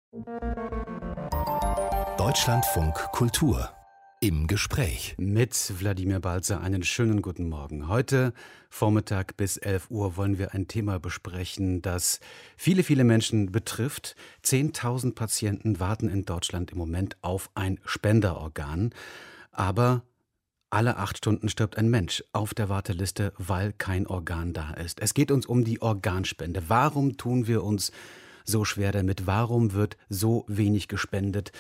Deutschlandfunk Kultur im Gespräch. Mit Wladimir Balzer einen schönen guten Morgen. Heute Vormittag bis 11 Uhr wollen wir ein Thema besprechen, das viele, viele Menschen betrifft. 10.000 Patienten warten in Deutschland im Moment auf ein Spenderorgan. Aber alle 8 Stunden stirbt ein Mensch auf der Warteliste, weil kein Organ da ist. Es geht uns um die Organspende. Warum tun wir uns so schwer damit? Warum wird so wenig gespendet?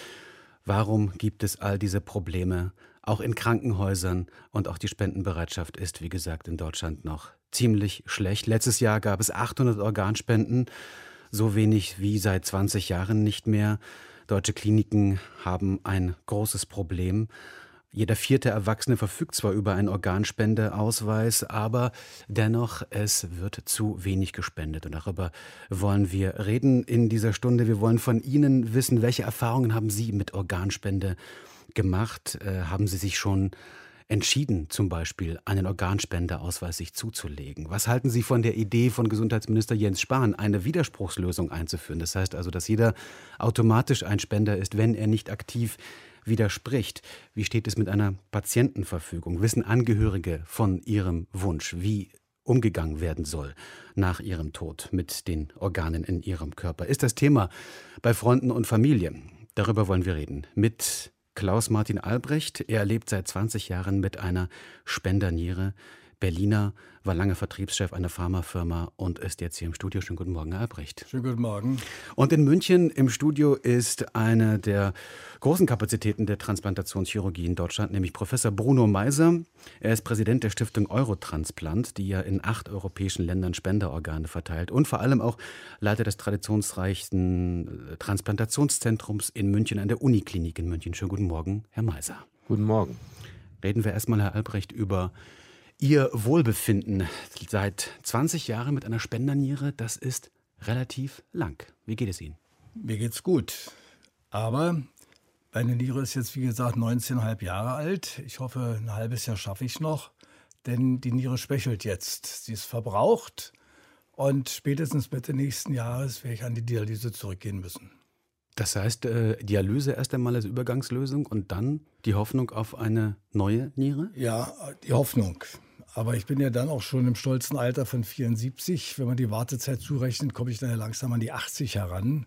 Warum gibt es all diese Probleme, auch in Krankenhäusern? Und auch die Spendenbereitschaft ist, wie gesagt, in Deutschland noch ziemlich schlecht. Letztes Jahr gab es 800 Organspenden, so wenig wie seit 20 Jahren nicht mehr. Deutsche Kliniken haben ein großes Problem. Jeder 4. Erwachsene verfügt zwar über einen Organspendeausweis, aber dennoch, es wird zu wenig gespendet. Und darüber wollen wir reden in dieser Stunde. Wir wollen von Ihnen wissen, welche Erfahrungen haben Sie mit Organspende gemacht? Haben Sie sich schon entschieden, zum Beispiel einen Organspendeausweis sich zuzulegen? Was halten Sie von der Idee von Gesundheitsminister Jens Spahn, eine Widerspruchslösung einzuführen? Das heißt also, dass jeder automatisch ein Spender ist, wenn er nicht aktiv widerspricht. Wie steht es mit einer Patientenverfügung? Wissen Angehörige von ihrem Wunsch, wie umgegangen werden soll nach ihrem Tod mit den Organen in ihrem Körper? Ist das Thema bei Freunden und Familie? Darüber wollen wir reden mit Klaus-Martin Albrecht. Er lebt seit 20 Jahren mit einer Spenderniere. Berliner, war lange Vertriebschef einer Pharmafirma und ist jetzt hier im Studio. Schönen guten Morgen, Herr Albrecht. Schönen guten Morgen. Und in München im Studio ist eine der großen Kapazitäten der Transplantationschirurgie in Deutschland, nämlich Professor Bruno Meiser. Er ist Präsident der Stiftung Eurotransplant, die ja in 8 europäischen Ländern Spenderorgane verteilt und vor allem auch Leiter des traditionsreichen Transplantationszentrums in München an der Uniklinik in München. Schönen guten Morgen, Herr Meiser. Guten Morgen. Reden wir erstmal, Herr Albrecht, über Ihr Wohlbefinden. Seit 20 Jahren mit einer Spenderniere, das ist relativ lang. Wie geht es Ihnen? Mir geht's gut. Aber meine Niere ist jetzt, wie gesagt, 19,5 Jahre alt. Ich hoffe, ein halbes Jahr schaffe ich noch. Denn die Niere schwächelt jetzt. Sie ist verbraucht. Und spätestens Mitte nächsten Jahres werde ich an die Dialyse zurückgehen müssen. Das heißt, Dialyse erst einmal als Übergangslösung und dann die Hoffnung auf eine neue Niere? Ja, die Hoffnung. Aber ich bin ja dann auch schon im stolzen Alter von 74. Wenn man die Wartezeit zurechnet, komme ich dann ja langsam an die 80 heran.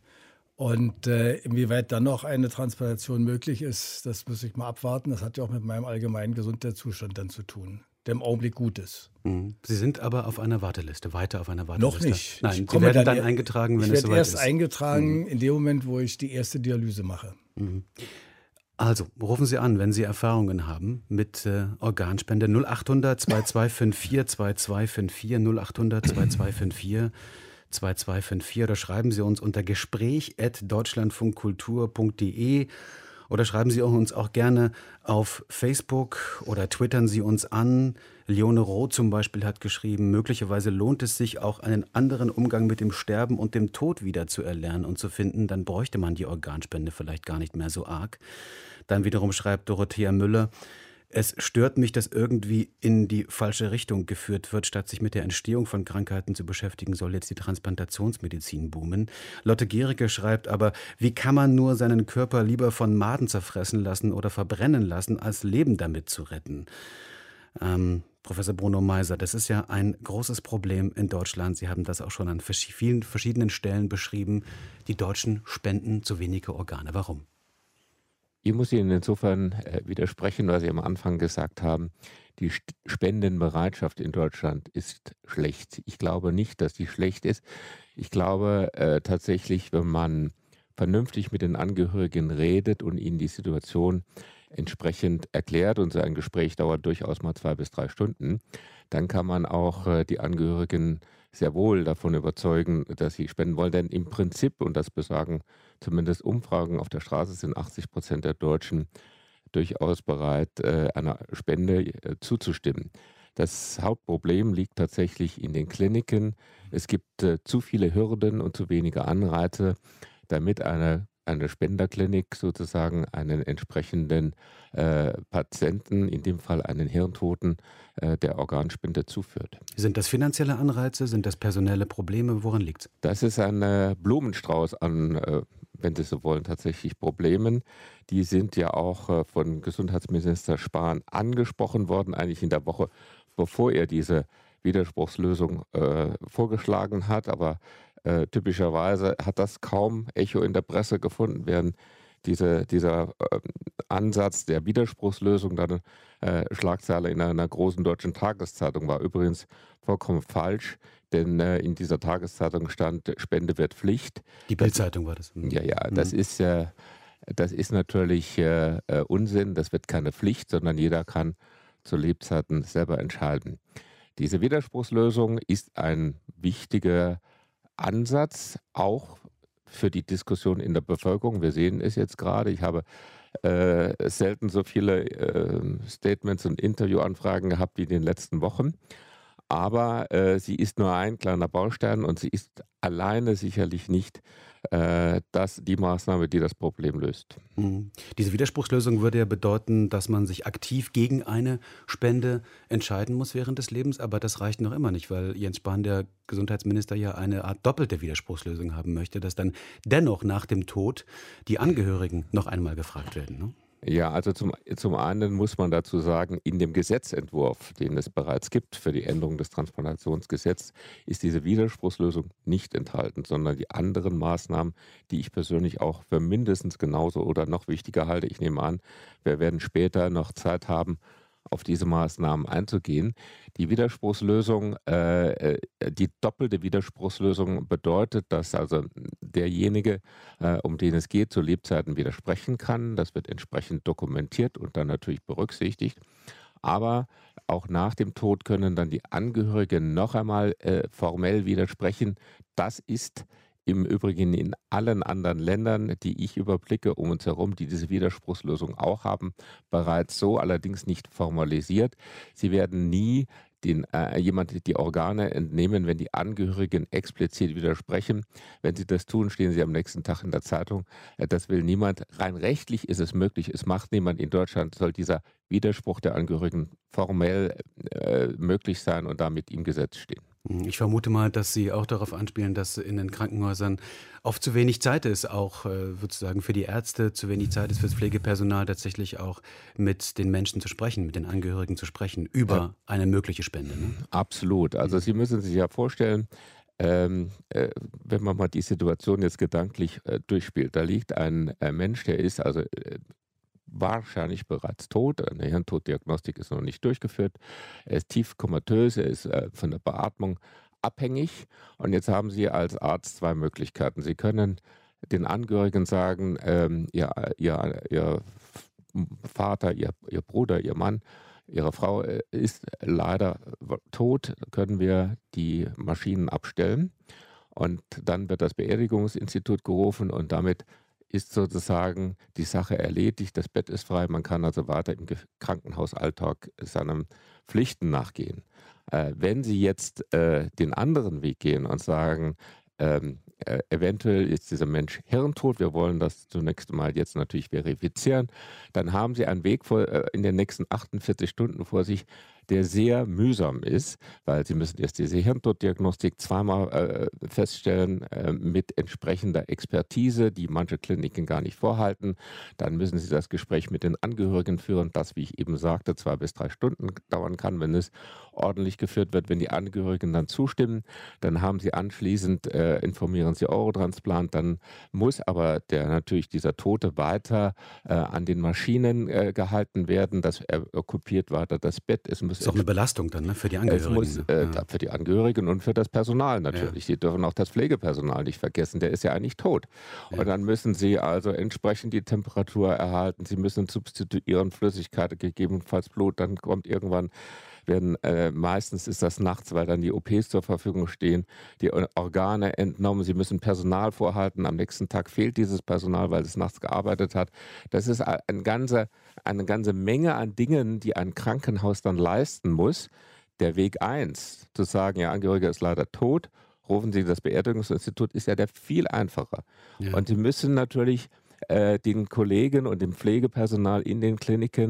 Und inwieweit dann noch eine Transplantation möglich ist, das muss ich mal abwarten. Das hat ja auch mit meinem allgemeinen Gesundheitszustand dann zu tun, der im Augenblick gut ist. Sie sind aber auf einer Warteliste, weiter auf einer Warteliste? Noch nicht. Nein, Sie werden dann eingetragen, wenn es soweit ist. Ich werde erst eingetragen in dem Moment, wo ich die erste Dialyse mache. Also, rufen Sie an, wenn Sie Erfahrungen haben mit Organspende. 0800 2254 2254 0800 2254 2254 oder schreiben Sie uns unter gespräch@deutschlandfunkkultur.de oder schreiben Sie uns auch gerne auf Facebook oder twittern Sie uns an. Leone Roth zum Beispiel hat geschrieben, möglicherweise lohnt es sich auch einen anderen Umgang mit dem Sterben und dem Tod wieder zu erlernen und zu finden, dann bräuchte man die Organspende vielleicht gar nicht mehr so arg. Dann wiederum schreibt Dorothea Müller, es stört mich, dass irgendwie in die falsche Richtung geführt wird. Statt sich mit der Entstehung von Krankheiten zu beschäftigen, soll jetzt die Transplantationsmedizin boomen. Lotte Gericke schreibt aber, wie kann man nur seinen Körper lieber von Maden zerfressen lassen oder verbrennen lassen, als Leben damit zu retten? Professor Bruno Meiser, das ist ja ein großes Problem in Deutschland. Sie haben das auch schon an vielen verschiedenen Stellen beschrieben. Die Deutschen spenden zu wenige Organe. Warum? Ich muss Ihnen insofern widersprechen, was Sie am Anfang gesagt haben. Die Spendenbereitschaft in Deutschland ist schlecht. Ich glaube nicht, dass die schlecht ist. Ich glaube tatsächlich, wenn man vernünftig mit den Angehörigen redet und ihnen die Situation entsprechend erklärt, und so ein Gespräch dauert durchaus mal 2 bis 3 Stunden, dann kann man auch die Angehörigen sehr wohl davon überzeugen, dass sie spenden wollen. Denn im Prinzip, und das besagen zumindest Umfragen auf der Straße, sind 80% der Deutschen durchaus bereit, einer Spende zuzustimmen. Das Hauptproblem liegt tatsächlich in den Kliniken. Es gibt zu viele Hürden und zu wenige Anreize, damit eine Spenderklinik sozusagen einen entsprechenden Patienten, in dem Fall einen Hirntoten, der Organspende zuführt. Sind das finanzielle Anreize? Sind das personelle Probleme? Woran liegt es? Das ist ein Blumenstrauß an wenn Sie so wollen, tatsächlich Problemen. Die sind ja auch von Gesundheitsminister Spahn angesprochen worden, eigentlich in der Woche, bevor er diese Widerspruchslösung vorgeschlagen hat. Aber typischerweise hat das kaum Echo in der Presse gefunden, während dieser Ansatz der Widerspruchslösung dann Schlagzeile in einer großen deutschen Tageszeitung war. Übrigens vollkommen falsch, denn in dieser Tageszeitung stand, Spende wird Pflicht. Die Bild-Zeitung war das. Ja, das ist natürlich Unsinn. Das wird keine Pflicht, sondern jeder kann zu Lebzeiten selber entscheiden. Diese Widerspruchslösung ist ein wichtiger Ansatz, auch für die Diskussion in der Bevölkerung. Wir sehen es jetzt gerade. Ich habe selten so viele Statements und Interviewanfragen gehabt wie in den letzten Wochen. Aber sie ist nur ein kleiner Baustein und sie ist alleine sicherlich nicht die Maßnahme, die das Problem löst. Diese Widerspruchslösung würde ja bedeuten, dass man sich aktiv gegen eine Spende entscheiden muss während des Lebens, aber das reicht noch immer nicht, weil Jens Spahn, der Gesundheitsminister, ja eine Art doppelte Widerspruchslösung haben möchte, dass dann dennoch nach dem Tod die Angehörigen noch einmal gefragt werden, ne? Ja, also zum einen muss man dazu sagen, in dem Gesetzentwurf, den es bereits gibt für die Änderung des Transplantationsgesetzes, ist diese Widerspruchslösung nicht enthalten, sondern die anderen Maßnahmen, die ich persönlich auch für mindestens genauso oder noch wichtiger halte. Ich nehme an, wir werden später noch Zeit haben, auf diese Maßnahmen einzugehen. Die Widerspruchslösung, die doppelte Widerspruchslösung bedeutet, dass also derjenige, um den es geht, zu Lebzeiten widersprechen kann. Das wird entsprechend dokumentiert und dann natürlich berücksichtigt. Aber auch nach dem Tod können dann die Angehörigen noch einmal formell widersprechen. Das ist im Übrigen in allen anderen Ländern, die ich überblicke, um uns herum, die diese Widerspruchslösung auch haben, bereits so, allerdings nicht formalisiert. Sie werden nie jemand die Organe entnehmen, wenn die Angehörigen explizit widersprechen. Wenn sie das tun, stehen sie am nächsten Tag in der Zeitung. Das will niemand. Rein rechtlich ist es möglich, es macht niemand. In Deutschland soll dieser Widerspruch der Angehörigen formell möglich sein und damit im Gesetz stehen. Ich vermute mal, dass Sie auch darauf anspielen, dass in den Krankenhäusern oft zu wenig Zeit ist, auch sozusagen für die Ärzte, zu wenig Zeit ist für das Pflegepersonal, tatsächlich auch mit den Menschen zu sprechen, mit den Angehörigen zu sprechen, über eine mögliche Spende. Ne? Absolut. Also Sie müssen sich ja vorstellen, wenn man mal die Situation jetzt gedanklich durchspielt, da liegt ein Mensch, der ist also wahrscheinlich bereits tot. Eine Hirntoddiagnostik ist noch nicht durchgeführt. Er ist tief komatös, er ist von der Beatmung abhängig. Und jetzt haben Sie als Arzt zwei Möglichkeiten. Sie können den Angehörigen sagen, Ihr Vater, Ihr Bruder, Ihr Mann, Ihre Frau ist leider tot, können wir die Maschinen abstellen. Und dann wird das Beerdigungsinstitut gerufen und damit ist sozusagen die Sache erledigt, das Bett ist frei, man kann also weiter im Krankenhausalltag seinen Pflichten nachgehen. Wenn Sie jetzt den anderen Weg gehen und sagen, eventuell ist dieser Mensch hirntot, wir wollen das zunächst mal jetzt natürlich verifizieren, dann haben Sie einen Weg in den nächsten 48 Stunden vor sich, der sehr mühsam ist, weil Sie müssen erst diese Hirntoddiagnostik zweimal feststellen mit entsprechender Expertise, die manche Kliniken gar nicht vorhalten. Dann müssen Sie das Gespräch mit den Angehörigen führen, das, wie ich eben sagte, 2 bis 3 Stunden dauern kann, wenn es ordentlich geführt wird. Wenn die Angehörigen dann zustimmen, dann haben Sie anschließend, informieren Sie Eurotransplant, dann muss aber natürlich dieser Tote weiter an den Maschinen gehalten werden, das okkupiert weiter das Bett. Das ist auch eine Belastung dann, ne, für die Angehörigen. Für die Angehörigen und für das Personal natürlich. Sie dürfen auch das Pflegepersonal nicht vergessen, der ist ja eigentlich tot. Ja. Und dann müssen Sie also entsprechend die Temperatur erhalten, Sie müssen substituieren, Flüssigkeit, gegebenenfalls Blut, dann kommt irgendwann meistens ist das nachts, weil dann die OPs zur Verfügung stehen, die Organe entnommen, Sie müssen Personal vorhalten, am nächsten Tag fehlt dieses Personal, weil es nachts gearbeitet hat. Das ist eine ganze Menge an Dingen, die ein Krankenhaus dann leisten muss. Der Weg 1, zu sagen, ja, Angehöriger ist leider tot, rufen Sie das Beerdigungsinstitut, ist ja der viel einfacher. Ja. Und Sie müssen natürlich den Kollegen und dem Pflegepersonal in den Kliniken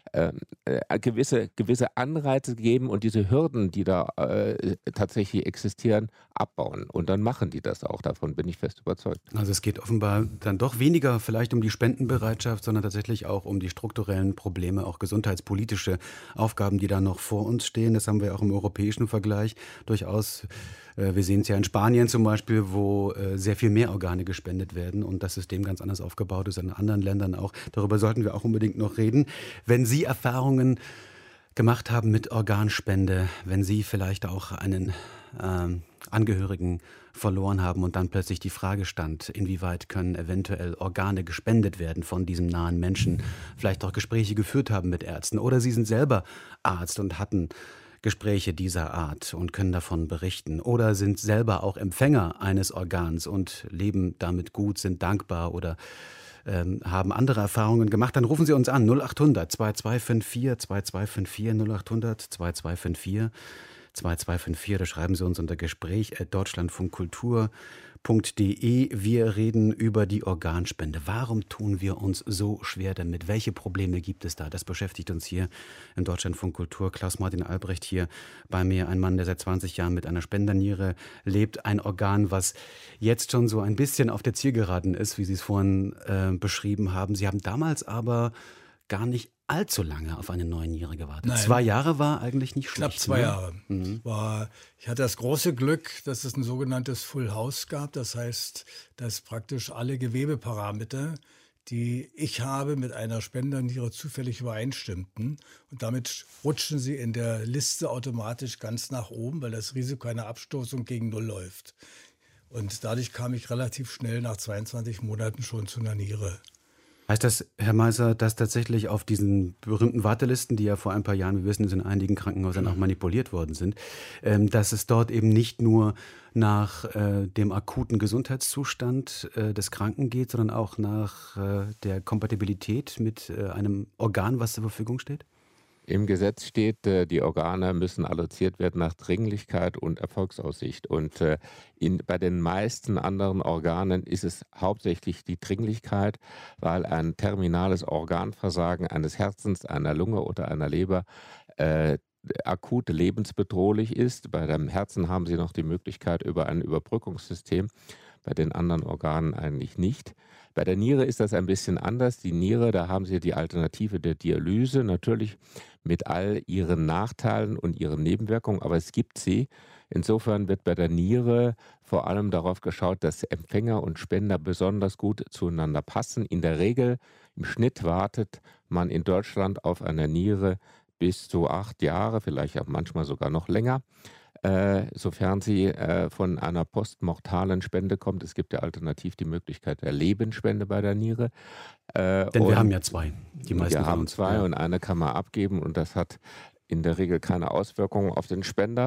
gewisse Anreize geben und diese Hürden, die da tatsächlich existieren, abbauen. Und dann machen die das auch. Davon bin ich fest überzeugt. Also es geht offenbar dann doch weniger vielleicht um die Spendenbereitschaft, sondern tatsächlich auch um die strukturellen Probleme, auch gesundheitspolitische Aufgaben, die da noch vor uns stehen. Das haben wir auch im europäischen Vergleich durchaus. Wir sehen es ja in Spanien zum Beispiel, wo sehr viel mehr Organe gespendet werden und das System ganz anders aufgebaut ist, in anderen Ländern auch. Darüber sollten wir auch unbedingt noch reden. Wenn Sie Erfahrungen gemacht haben mit Organspende, wenn Sie vielleicht auch einen Angehörigen verloren haben und dann plötzlich die Frage stand, inwieweit können eventuell Organe gespendet werden von diesem nahen Menschen, vielleicht auch Gespräche geführt haben mit Ärzten oder Sie sind selber Arzt und hatten Gespräche dieser Art und können davon berichten oder sind selber auch Empfänger eines Organs und leben damit gut, sind dankbar oder haben andere Erfahrungen gemacht, dann rufen Sie uns an 0800 2254 2254 0800 2254 2254 oder schreiben Sie uns unter gespräch@deutschlandfunkkultur.de. Wir reden über die Organspende. Warum tun wir uns so schwer damit? Welche Probleme gibt es da? Das beschäftigt uns hier im Deutschlandfunk Kultur. Klaus-Martin Albrecht hier bei mir, ein Mann, der seit 20 Jahren mit einer Spenderniere lebt. Ein Organ, was jetzt schon so ein bisschen auf der Zielgeraden ist, wie Sie es vorhin beschrieben haben. Sie haben damals aber gar nicht allzu lange auf eine neue Niere gewartet. Nein. 2 Jahre war eigentlich nicht schlecht. Knapp 2 Jahre. Ich hatte das große Glück, dass es ein sogenanntes Full House gab. Das heißt, dass praktisch alle Gewebeparameter, die ich habe, mit einer Spenderniere zufällig übereinstimmten. Und damit rutschen sie in der Liste automatisch ganz nach oben, weil das Risiko einer Abstoßung gegen Null läuft. Und dadurch kam ich relativ schnell nach 22 Monaten schon zu einer Niere. Heißt das, Herr Meiser, dass tatsächlich auf diesen berühmten Wartelisten, die ja vor ein paar Jahren, wir wissen es, in einigen Krankenhäusern auch manipuliert worden sind, dass es dort eben nicht nur nach dem akuten Gesundheitszustand des Kranken geht, sondern auch nach der Kompatibilität mit einem Organ, was zur Verfügung steht? Im Gesetz steht, die Organe müssen alloziert werden nach Dringlichkeit und Erfolgsaussicht. Und bei den meisten anderen Organen ist es hauptsächlich die Dringlichkeit, weil ein terminales Organversagen eines Herzens, einer Lunge oder einer Leber akut lebensbedrohlich ist. Bei dem Herzen haben Sie noch die Möglichkeit über ein Überbrückungssystem, bei den anderen Organen eigentlich nicht. Bei der Niere ist das ein bisschen anders. Die Niere, da haben Sie die Alternative der Dialyse, natürlich mit all ihren Nachteilen und ihren Nebenwirkungen, aber es gibt sie. Insofern wird bei der Niere vor allem darauf geschaut, dass Empfänger und Spender besonders gut zueinander passen. In der Regel, im Schnitt wartet man in Deutschland auf einer Niere bis zu 8 Jahre, vielleicht auch manchmal sogar noch länger. Sofern sie von einer postmortalen Spende kommt. Es gibt ja alternativ die Möglichkeit der Lebensspende bei der Niere. Denn wir haben ja 2. Die meisten wir von haben uns. 2 und eine kann man abgeben und das hat in der Regel keine Auswirkungen auf den Spender.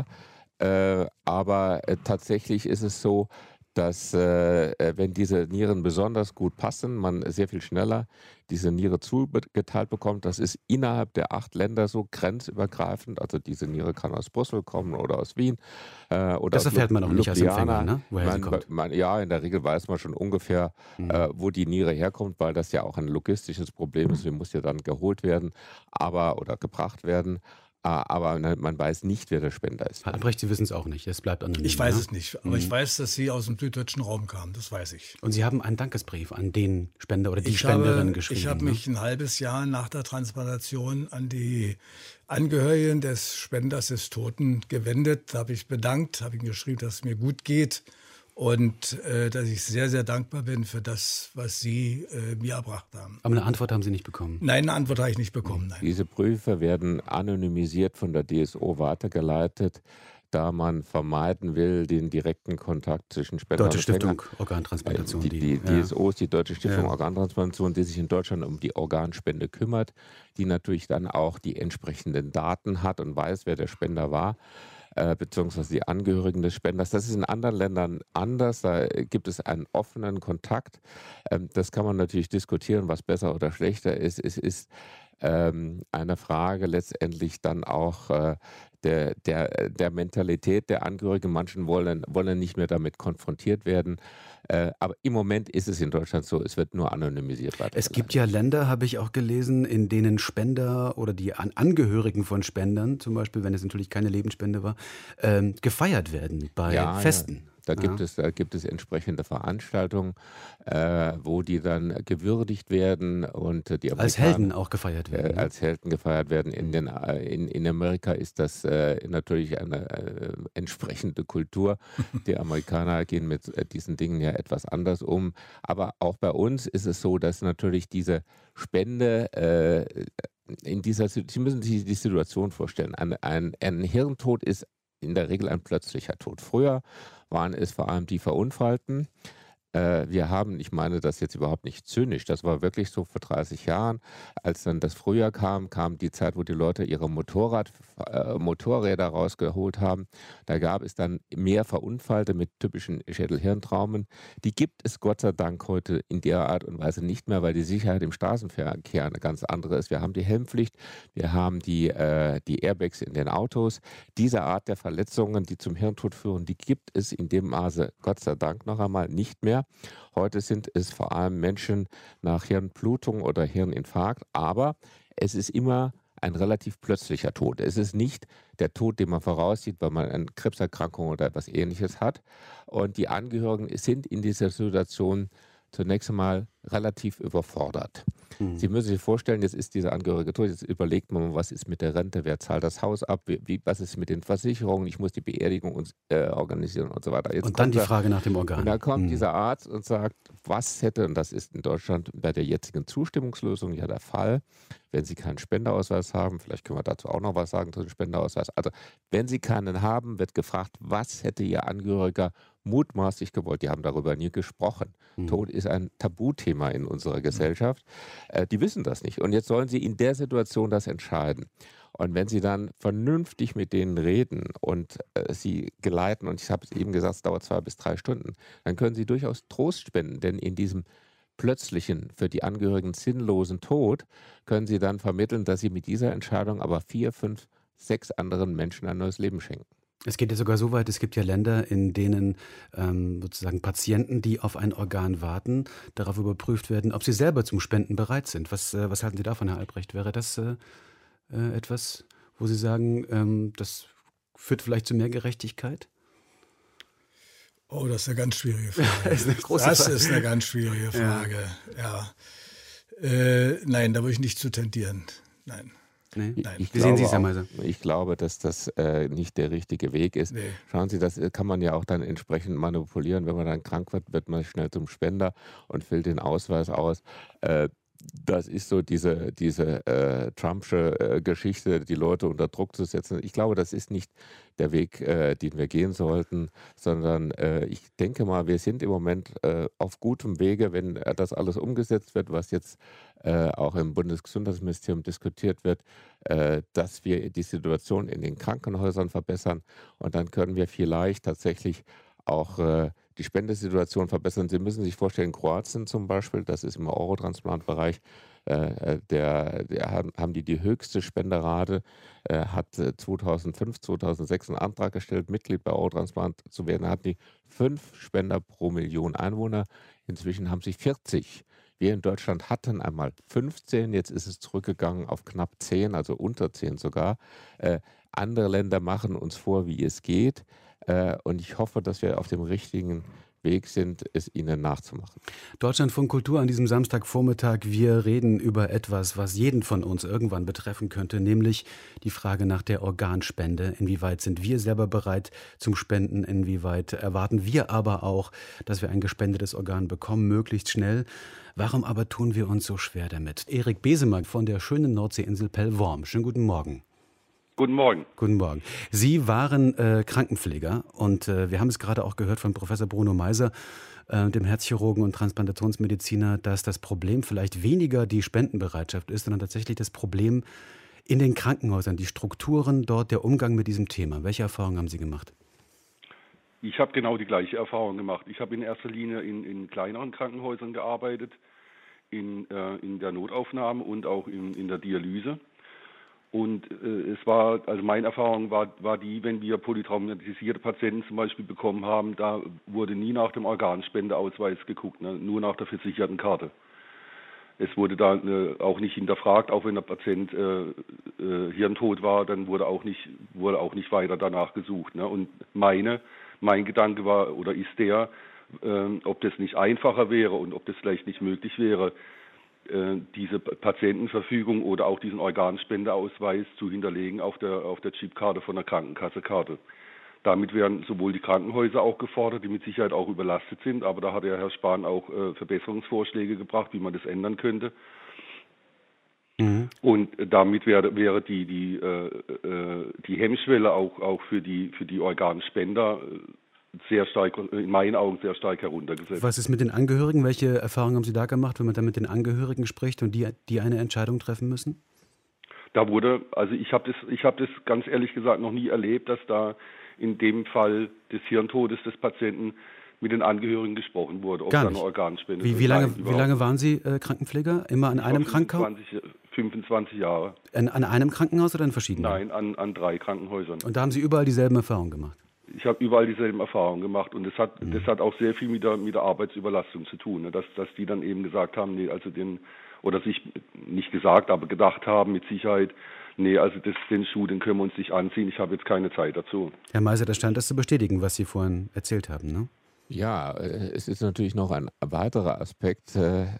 Aber tatsächlich ist es so, dass wenn diese Nieren besonders gut passen, man sehr viel schneller diese Niere zugeteilt bekommt. Das ist innerhalb der 8 Länder so grenzübergreifend. Also diese Niere kann aus Brüssel kommen oder aus Wien. Oder das erfährt man auch nicht als Empfänger, ne? Woher sie kommt. Ja, in der Regel weiß man schon ungefähr, wo die Niere herkommt, weil das ja auch ein logistisches Problem ist. Sie muss ja dann geholt werden oder gebracht werden. Aber man weiß nicht, wer der Spender ist. Herr Albrecht, Sie wissen es auch nicht. Es bleibt anonym. Ich weiß es nicht, aber ich weiß, dass Sie aus dem süddeutschen Raum kamen. Das weiß ich. Und Sie haben einen Dankesbrief an den Spender oder die Spenderin geschrieben. Ich habe mich ein halbes Jahr nach der Transplantation an die Angehörigen des Spenders, des Toten, gewendet. Da habe ich bedankt, habe ihm geschrieben, dass es mir gut geht. Und dass ich sehr, sehr dankbar bin für das, was Sie mir erbracht haben. Aber eine Antwort haben Sie nicht bekommen? Nein, eine Antwort habe ich nicht bekommen. Nein. Diese Briefe werden anonymisiert von der DSO weitergeleitet, da man vermeiden will, den direkten Kontakt zwischen Spender und Deutsche Empfänger. Stiftung Organtransplantation. Die DSO ist die Deutsche Stiftung Organtransplantation, die sich in Deutschland um die Organspende kümmert, die natürlich dann auch die entsprechenden Daten hat und weiß, wer der Spender war. Beziehungsweise die Angehörigen des Spenders. Das ist in anderen Ländern anders. Da gibt es einen offenen Kontakt. Das kann man natürlich diskutieren, was besser oder schlechter ist. Es ist eine Frage letztendlich dann auch der Mentalität der Angehörigen. Manchen wollen nicht mehr damit konfrontiert werden. Aber im Moment ist es in Deutschland so, es wird nur anonymisiert weitergeleitet. Es gibt ja Länder, habe ich auch gelesen, in denen Spender oder die Angehörigen von Spendern, zum Beispiel, wenn es natürlich keine Lebensspende war, gefeiert werden bei Festen. Ja. Da gibt es entsprechende Veranstaltungen, wo die dann gewürdigt werden und die Amerikaner als Helden auch gefeiert werden. Als Helden gefeiert werden. In Amerika ist das natürlich eine entsprechende Kultur. Die Amerikaner gehen mit diesen Dingen ja etwas anders um. Aber auch bei uns ist es so, dass natürlich diese Spende Sie müssen sich die Situation vorstellen. Ein Hirntod ist in der Regel ein plötzlicher Tod. Früher waren es vor allem die Verunfallten. Ich meine das jetzt überhaupt nicht zynisch, das war wirklich so vor 30 Jahren, als dann das Frühjahr kam die Zeit, wo die Leute ihre Motorräder rausgeholt haben. Da gab es dann mehr Verunfallte mit typischen Schädel-Hirntraumen. Die gibt es Gott sei Dank heute in der Art und Weise nicht mehr, weil die Sicherheit im Straßenverkehr eine ganz andere ist. Wir haben die Helmpflicht, wir haben die Airbags in den Autos. Diese Art der Verletzungen, die zum Hirntod führen, die gibt es in dem Maße Gott sei Dank noch einmal nicht mehr. Heute sind es vor allem Menschen nach Hirnblutung oder Hirninfarkt, aber es ist immer ein relativ plötzlicher Tod. Es ist nicht der Tod, den man voraussieht, weil man eine Krebserkrankung oder etwas Ähnliches hat. Und die Angehörigen sind in dieser Situation zunächst einmal relativ überfordert. Sie müssen sich vorstellen, jetzt ist dieser Angehörige tot, jetzt überlegt man, was ist mit der Rente, wer zahlt das Haus ab, was ist mit den Versicherungen, ich muss die Beerdigung organisieren und so weiter. Und dann die Frage nach dem Organ. Und dann kommt dieser Arzt und sagt, was hätte, und das ist in Deutschland bei der jetzigen Zustimmungslösung ja der Fall, wenn Sie keinen Spendeausweis haben, vielleicht können wir dazu auch noch was sagen zu dem Spendeausweis, also wenn Sie keinen haben, wird gefragt, was hätte Ihr Angehöriger mutmaßlich gewollt. Die haben darüber nie gesprochen. Tod ist ein Tabuthema in unserer Gesellschaft. Die wissen das nicht. Und jetzt sollen sie in der Situation das entscheiden. Und wenn sie dann vernünftig mit denen reden und sie geleiten, und ich habe es eben gesagt, es dauert 2 bis 3 Stunden, dann können sie durchaus Trost spenden, denn in diesem plötzlichen, für die Angehörigen sinnlosen Tod können sie dann vermitteln, dass sie mit dieser Entscheidung aber 4, 5, 6 anderen Menschen ein neues Leben schenken. Es geht ja sogar so weit, es gibt ja Länder, in denen sozusagen Patienten, die auf ein Organ warten, darauf überprüft werden, ob sie selber zum Spenden bereit sind. Was halten Sie davon, Herr Albrecht? Wäre das etwas, wo Sie sagen, das führt vielleicht zu mehr Gerechtigkeit? Oh, das ist eine ganz schwierige Frage. Das ist eine ganz schwierige Frage, ja. Nein, da würde ich nicht zu tendieren. Nein. Nee. Ich Wie sehen Sie es, Herr Meiser? Ich glaube, dass das nicht der richtige Weg ist. Nee. Schauen Sie, das kann man ja auch dann entsprechend manipulieren. Wenn man dann krank wird man schnell zum Spender und füllt den Ausweis aus. Das ist so diese Trumpsche Geschichte, die Leute unter Druck zu setzen. Ich glaube, das ist nicht der Weg, den wir gehen sollten, sondern ich denke mal, wir sind im Moment auf gutem Wege, wenn das alles umgesetzt wird, was jetzt auch im Bundesgesundheitsministerium diskutiert wird, dass wir die Situation in den Krankenhäusern verbessern und dann können wir vielleicht tatsächlich auch die Spendesituation verbessern. Sie müssen sich vorstellen, Kroatien zum Beispiel, das ist im Eurotransplantbereich, haben die höchste Spenderate, hat 2005, 2006 einen Antrag gestellt, Mitglied bei Eurotransplant zu werden, hatten die 5 Spender pro Million Einwohner. Inzwischen haben sie 40. Wir in Deutschland hatten einmal 15, jetzt ist es zurückgegangen auf knapp 10, also unter 10 sogar. Andere Länder machen uns vor, wie es geht. Und ich hoffe, dass wir auf dem richtigen Weg sind, es ihnen nachzumachen. Deutschlandfunk Kultur an diesem Samstagvormittag. Wir reden über etwas, was jeden von uns irgendwann betreffen könnte, nämlich die Frage nach der Organspende. Inwieweit sind wir selber bereit zum Spenden? Inwieweit erwarten wir aber auch, dass wir ein gespendetes Organ bekommen, möglichst schnell? Warum aber tun wir uns so schwer damit? Erik Besemer von der schönen Nordseeinsel Pellworm. Schönen guten Morgen. Guten Morgen. Guten Morgen. Sie waren Krankenpfleger und wir haben es gerade auch gehört von Professor Bruno Meiser, dem Herzchirurgen und Transplantationsmediziner, dass das Problem vielleicht weniger die Spendenbereitschaft ist, sondern tatsächlich das Problem in den Krankenhäusern, die Strukturen dort, der Umgang mit diesem Thema. Welche Erfahrungen haben Sie gemacht? Ich habe genau die gleiche Erfahrung gemacht. Ich habe in erster Linie in kleineren Krankenhäusern gearbeitet, in der Notaufnahme und auch in der Dialyse. Und also meine Erfahrung war die, wenn wir polytraumatisierte Patienten zum Beispiel bekommen haben, da wurde nie nach dem Organspendeausweis geguckt, ne? Nur nach der versicherten Karte. Es wurde da auch nicht hinterfragt, auch wenn der Patient hirntot war, dann wurde auch nicht weiter danach gesucht. Ne? Und mein Gedanke war oder ist der, ob das nicht einfacher wäre und ob das vielleicht nicht möglich wäre, diese Patientenverfügung oder auch diesen Organspendeausweis zu hinterlegen auf der Chipkarte von der Krankenkassekarte. Damit werden sowohl die Krankenhäuser auch gefordert, die mit Sicherheit auch überlastet sind, aber da hat ja Herr Spahn auch Verbesserungsvorschläge gebracht, wie man das ändern könnte. Mhm. Und damit wäre die Hemmschwelle auch für die Organspender sehr stark, in meinen Augen sehr stark heruntergesetzt. Was ist mit den Angehörigen? Welche Erfahrungen haben Sie da gemacht, wenn man dann mit den Angehörigen spricht und die eine Entscheidung treffen müssen? Ich habe das ganz ehrlich gesagt noch nie erlebt, dass da in dem Fall des Hirntodes des Patienten mit den Angehörigen gesprochen wurde, ob da eine Organspende ist. Wie lange waren Sie Krankenpfleger? Immer an einem Krankenhaus? 25 Jahre. An einem Krankenhaus oder in verschiedenen? Nein, an 3 Krankenhäusern. Und da haben Sie überall dieselben Erfahrungen gemacht? Ich habe überall dieselben Erfahrungen gemacht und das hat auch sehr viel mit der Arbeitsüberlastung zu tun, ne? Dass die dann eben gesagt haben, nee, also oder sich nicht gesagt, aber gedacht haben mit Sicherheit, nee, also den Schuh, den können wir uns nicht anziehen, ich habe jetzt keine Zeit dazu. Herr Meiser, das scheint das zu bestätigen, was Sie vorhin erzählt haben, ne? Ja, es ist natürlich noch ein weiterer Aspekt,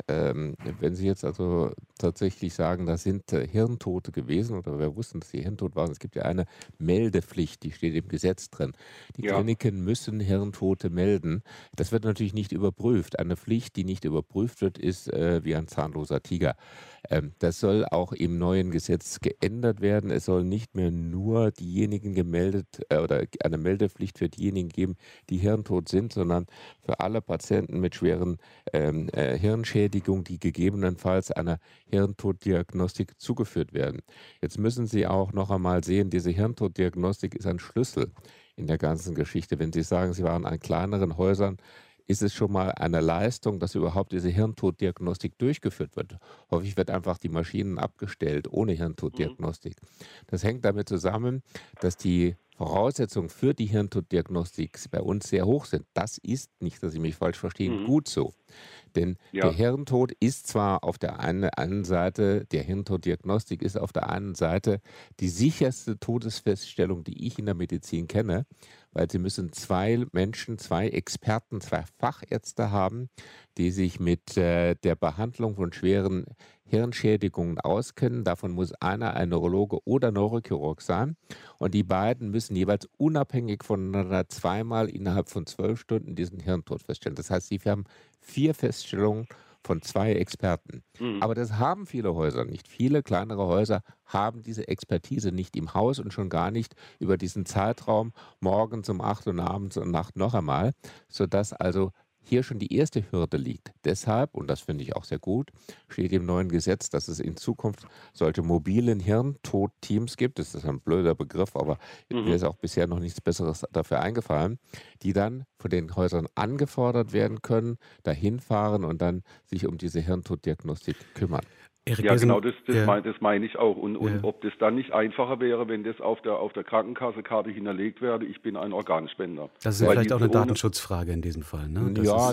wenn Sie jetzt also tatsächlich sagen, das sind Hirntote gewesen oder wir wussten, dass sie hirntot waren. Es gibt ja eine Meldepflicht, die steht im Gesetz drin. Die Kliniken müssen Hirntote melden. Das wird natürlich nicht überprüft. Eine Pflicht, die nicht überprüft wird, ist wie ein zahnloser Tiger. Das soll auch im neuen Gesetz geändert werden. Es soll nicht mehr nur diejenigen gemeldet oder eine Meldepflicht für diejenigen geben, die hirntot sind, sondern für alle Patienten mit schweren Hirnschädigungen, die gegebenenfalls einer Hirntoddiagnostik zugeführt werden. Jetzt müssen Sie auch noch einmal sehen, diese Hirntoddiagnostik ist ein Schlüssel in der ganzen Geschichte. Wenn Sie sagen, Sie waren an kleineren Häusern, ist es schon mal eine Leistung, dass überhaupt diese Hirntoddiagnostik durchgeführt wird. Häufig wird einfach die Maschinen abgestellt ohne Hirntoddiagnostik. Das hängt damit zusammen, dass die Voraussetzungen für die Hirntoddiagnostik bei uns sehr hoch sind. Das ist, nicht, dass Sie mich falsch verstehen, gut so. Denn der Hirntod ist zwar auf der einen Seite, der Hirntoddiagnostik ist auf der einen Seite die sicherste Todesfeststellung, die ich in der Medizin kenne, weil Sie müssen 2 Menschen, 2 Experten, 2 Fachärzte haben, die sich mit der Behandlung von schweren Hirnschädigungen auskennen. Davon muss einer ein Neurologe oder Neurochirurg sein. Und die beiden müssen jeweils unabhängig voneinander zweimal innerhalb von 12 Stunden diesen Hirntod feststellen. Das heißt, Sie haben 4 Feststellungen von 2 Experten. Aber das haben viele Häuser nicht. Viele kleinere Häuser haben diese Expertise nicht im Haus und schon gar nicht über diesen Zeitraum morgens um 8 und abends und Nacht noch einmal, sodass also hier schon die erste Hürde liegt. Deshalb, und das finde ich auch sehr gut, steht im neuen Gesetz, dass es in Zukunft solche mobilen Hirntodteams gibt. Das ist ein blöder Begriff, aber mir ist auch bisher noch nichts Besseres dafür eingefallen, die dann von den Häusern angefordert werden können, dahin fahren und dann sich um diese Hirntoddiagnostik kümmern. Ja, genau, das meine ich auch. Und ob das dann nicht einfacher wäre, wenn das auf der Krankenkassekarte hinterlegt werde, ich bin ein Organspender. Das ist vielleicht auch eine Datenschutzfrage in diesem Fall, ne?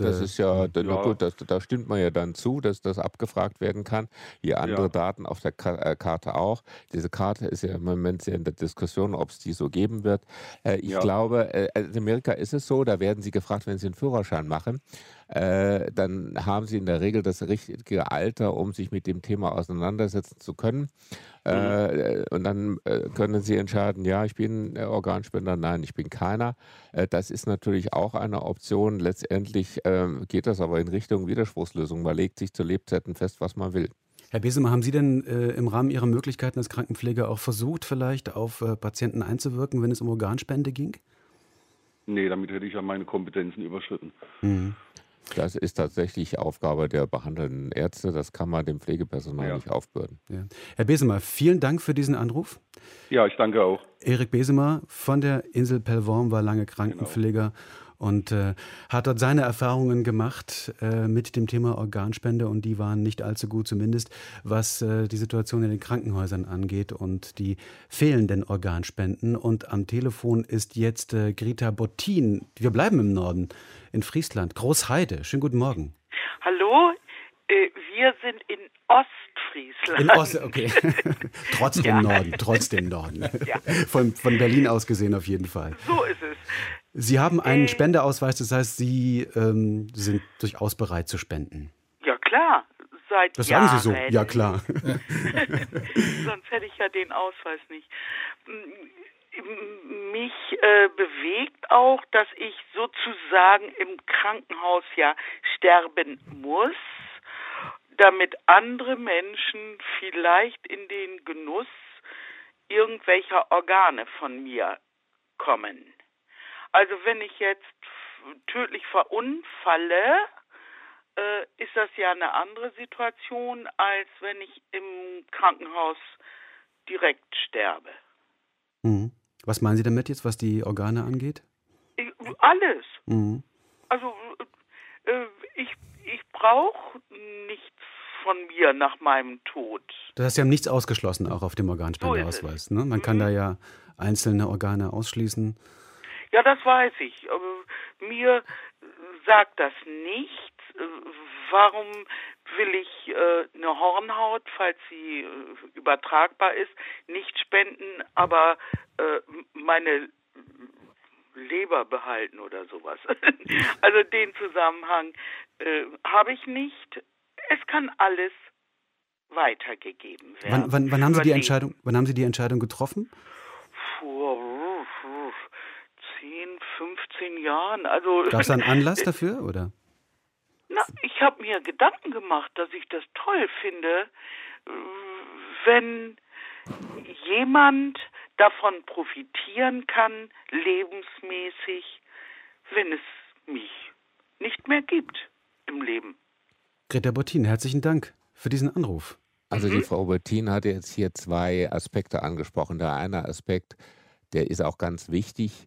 Da stimmt man ja dann zu, dass das abgefragt werden kann, wie andere Daten auf der Karte auch. Diese Karte ist ja im Moment sehr in der Diskussion, ob es die so geben wird. Ich glaube, in Amerika ist es so, da werden Sie gefragt, wenn Sie einen Führerschein machen, dann haben Sie in der Regel das richtige Alter, um sich mit dem Thema auseinandersetzen zu können. Und dann können Sie entscheiden, ja, ich bin Organspender, nein, ich bin keiner. Das ist natürlich auch eine Option. Letztendlich geht das aber in Richtung Widerspruchslösung. Man legt sich zu Lebzeiten fest, was man will. Herr Besemer, haben Sie denn im Rahmen Ihrer Möglichkeiten als Krankenpfleger auch versucht, vielleicht auf Patienten einzuwirken, wenn es um Organspende ging? Nee, damit hätte ich ja meine Kompetenzen überschritten. Das ist tatsächlich Aufgabe der behandelnden Ärzte. Das kann man dem Pflegepersonal nicht aufbürden. Ja. Herr Besemer, vielen Dank für diesen Anruf. Ja, ich danke auch. Erik Besemer von der Insel Pellworm war lange Krankenpfleger und hat dort seine Erfahrungen gemacht mit dem Thema Organspende, und die waren nicht allzu gut, zumindest was die Situation in den Krankenhäusern angeht und die fehlenden Organspenden. Und am Telefon ist jetzt Greta Bottin. Wir bleiben im Norden, in Friesland, Großheide. Schönen guten Morgen. Hallo, wir sind in Ostfriesland. In Ost, okay. Trotzdem Norden. Ja. Von Berlin aus gesehen auf jeden Fall. So ist es. Sie haben einen Spendeausweis, das heißt, Sie sind durchaus bereit zu spenden. Ja klar, seit Das Jahren. sagen Sie so, ja klar. Sonst hätte ich ja den Ausweis nicht. Mich bewegt auch, dass ich sozusagen im Krankenhaus ja sterben muss, damit andere Menschen vielleicht in den Genuss irgendwelcher Organe von mir kommen. Also wenn ich jetzt tödlich verunfalle, ist das ja eine andere Situation, als wenn ich im Krankenhaus direkt sterbe. Mhm. Was meinen Sie damit jetzt, was die Organe angeht? Alles. Mhm. Also ich brauche nichts von mir nach meinem Tod. Das heißt, Sie haben nichts ausgeschlossen, auch auf dem Organspendeausweis. Ne? Man kann da ja einzelne Organe ausschließen. Ja, das weiß ich. Aber mir sagt das nichts. Warum will ich eine Hornhaut, falls sie übertragbar ist, nicht spenden, aber meine Leber behalten oder sowas? Also den Zusammenhang habe ich nicht. Es kann alles weitergegeben werden. Wann haben Sie die Entscheidung getroffen? Vor 10, 15 Jahren. Also, gab es da einen Anlass dafür, oder? Na, ich habe mir Gedanken gemacht, dass ich das toll finde, wenn jemand davon profitieren kann, lebensmäßig, wenn es mich nicht mehr gibt im Leben. Greta Bottin, herzlichen Dank für diesen Anruf. Also die Frau Bottin hat jetzt hier zwei Aspekte angesprochen. Der eine Aspekt, der ist auch ganz wichtig.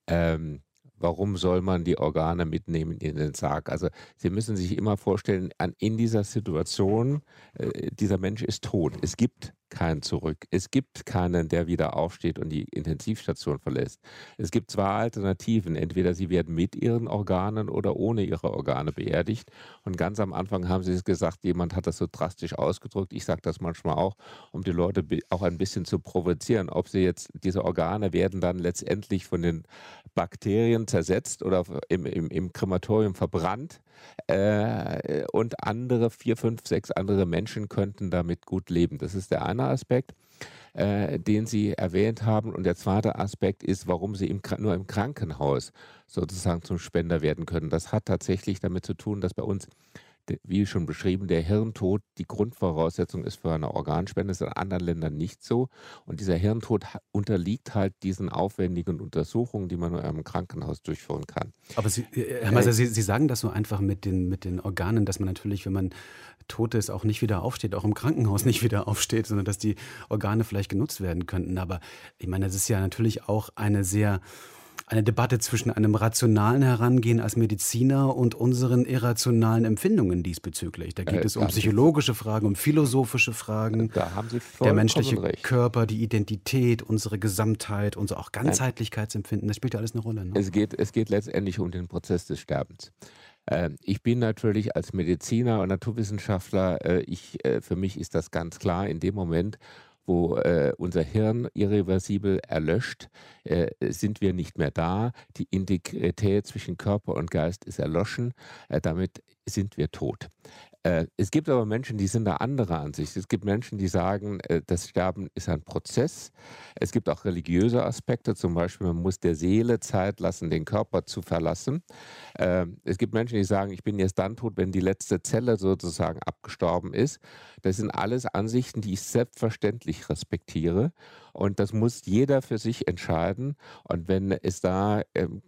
Warum soll man die Organe mitnehmen in den Sarg? Also Sie müssen sich immer vorstellen, in dieser Situation, dieser Mensch ist tot. Es gibt kein Zurück. Es gibt keinen, der wieder aufsteht und die Intensivstation verlässt. Es gibt zwei Alternativen. Entweder Sie werden mit Ihren Organen oder ohne Ihre Organe beerdigt. Und ganz am Anfang haben Sie es gesagt, jemand hat das so drastisch ausgedrückt. Ich sage das manchmal auch, um die Leute auch ein bisschen zu provozieren. Ob sie jetzt, diese Organe werden dann letztendlich von den Bakterien zersetzt oder im Krematorium verbrannt. Und andere 4, 5, 6 andere Menschen könnten damit gut leben. Das ist der eine Aspekt, den Sie erwähnt haben. Und der zweite Aspekt ist, warum Sie nur im Krankenhaus sozusagen zum Spender werden können. Das hat tatsächlich damit zu tun, dass bei uns, wie schon beschrieben, der Hirntod die Grundvoraussetzung ist für eine Organspende. Das ist in anderen Ländern nicht so. Und dieser Hirntod unterliegt halt diesen aufwendigen Untersuchungen, die man nur im Krankenhaus durchführen kann. Aber Herr Meiser, Sie sagen das so einfach mit den Organen, dass man natürlich, wenn man tot ist, auch nicht wieder aufsteht, auch im Krankenhaus nicht wieder aufsteht, sondern dass die Organe vielleicht genutzt werden könnten. Aber ich meine, das ist ja natürlich auch eine Debatte zwischen einem rationalen Herangehen als Mediziner und unseren irrationalen Empfindungen diesbezüglich. Da geht es um psychologische Fragen, um philosophische Fragen. Da haben Sie der menschliche recht. Körper, die Identität, unsere Gesamtheit, unser auch Ganzheitlichkeitsempfinden, das spielt ja alles eine Rolle. Ne? Es geht letztendlich um den Prozess des Sterbens. Ich bin natürlich als Mediziner und Naturwissenschaftler, für mich ist das ganz klar, in dem Moment, wo unser Hirn irreversibel erlöscht, sind wir nicht mehr da. Die Integrität zwischen Körper und Geist ist erloschen. Damit sind wir tot. Es gibt aber Menschen, die sind da anderer Ansicht. Es gibt Menschen, die sagen, das Sterben ist ein Prozess. Es gibt auch religiöse Aspekte, zum Beispiel, man muss der Seele Zeit lassen, den Körper zu verlassen. Es gibt Menschen, die sagen, ich bin jetzt dann tot, wenn die letzte Zelle sozusagen abgestorben ist. Das sind alles Ansichten, die ich selbstverständlich respektiere. Und das muss jeder für sich entscheiden. Und wenn es da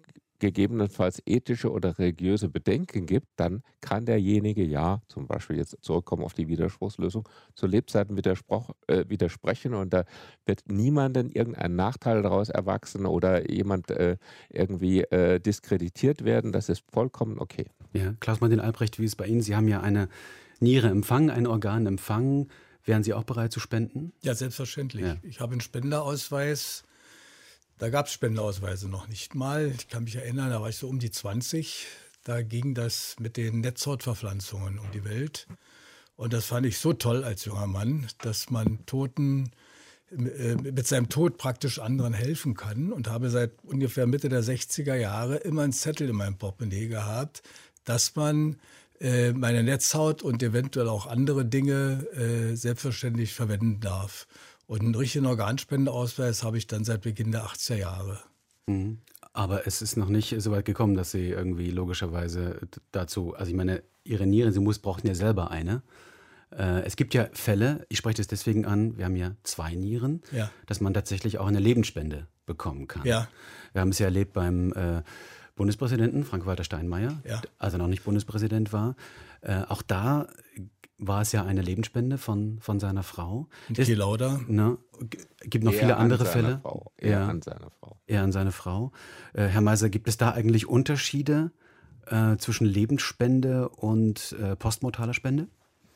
gegebenenfalls ethische oder religiöse Bedenken gibt, dann kann derjenige zum Beispiel jetzt zurückkommen auf die Widerspruchslösung, zu Lebzeiten widersprechen und da wird niemandem irgendein Nachteil daraus erwachsen oder jemand irgendwie diskreditiert werden. Das ist vollkommen okay. Ja, Klaus-Martin Albrecht, wie ist es bei Ihnen? Sie haben ja eine Niere empfangen, ein Organ empfangen. Wären Sie auch bereit zu spenden? Ja, selbstverständlich. Ja. Ich habe einen Spenderausweis. Da gab es Spenderausweise noch nicht mal. Ich kann mich erinnern, da war ich so um die 20. Da ging das mit den Netzhautverpflanzungen um die Welt. Und das fand ich so toll als junger Mann, dass man Toten mit seinem Tod praktisch anderen helfen kann. Und habe seit ungefähr Mitte der 60er Jahre immer einen Zettel in meinem Portemonnaie gehabt, dass man meine Netzhaut und eventuell auch andere Dinge selbstverständlich verwenden darf. Und einen richtigen Organspendeausweis habe ich dann seit Beginn der 80er Jahre. Mhm. Aber es ist noch nicht so weit gekommen, dass Sie irgendwie logischerweise dazu, also ich meine, Ihre Niere, Sie brauchten ja selber eine. Es gibt ja Fälle, ich spreche das deswegen an, wir haben ja 2 Nieren, Ja. dass man tatsächlich auch eine Lebensspende bekommen kann. Ja. Wir haben es ja erlebt beim Bundespräsidenten Frank-Walter Steinmeier, Ja. als er noch nicht Bundespräsident war. Auch da war es ja eine Lebensspende von seiner Frau. Niki Lauda. Ne, gibt noch viele andere Fälle. Eher an seiner Frau. Eher an seine Frau. Herr Meiser, gibt es da eigentlich Unterschiede zwischen Lebensspende und postmortaler Spende?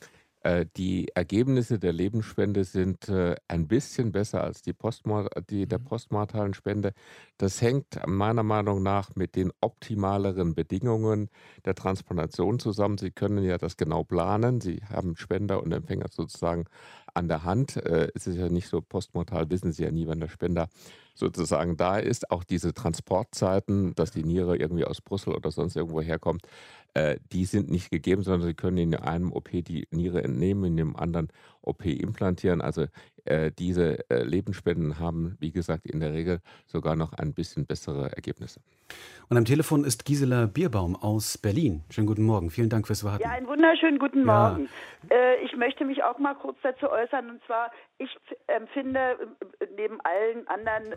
Die Ergebnisse der Lebensspende sind ein bisschen besser als der postmortalen Spende. Das hängt meiner Meinung nach mit den optimaleren Bedingungen der Transplantation zusammen. Sie können ja das genau planen. Sie haben Spender und Empfänger sozusagen an der Hand. Es ist ja nicht so postmortal, wissen Sie ja nie, wann der Spender sozusagen da ist. Auch diese Transportzeiten, dass die Niere irgendwie aus Brüssel oder sonst irgendwo herkommt, die sind nicht gegeben, sondern Sie können in einem OP die Niere entnehmen, in dem anderen OP implantieren. Also diese Lebensspenden haben, wie gesagt, in der Regel sogar noch ein bisschen bessere Ergebnisse. Und am Telefon ist Gisela Bierbaum aus Berlin. Schönen guten Morgen. Vielen Dank fürs Warten. Ja, einen wunderschönen guten Ja. Morgen. Ich möchte mich auch mal kurz dazu äußern. Und zwar, ich empfinde neben allen anderen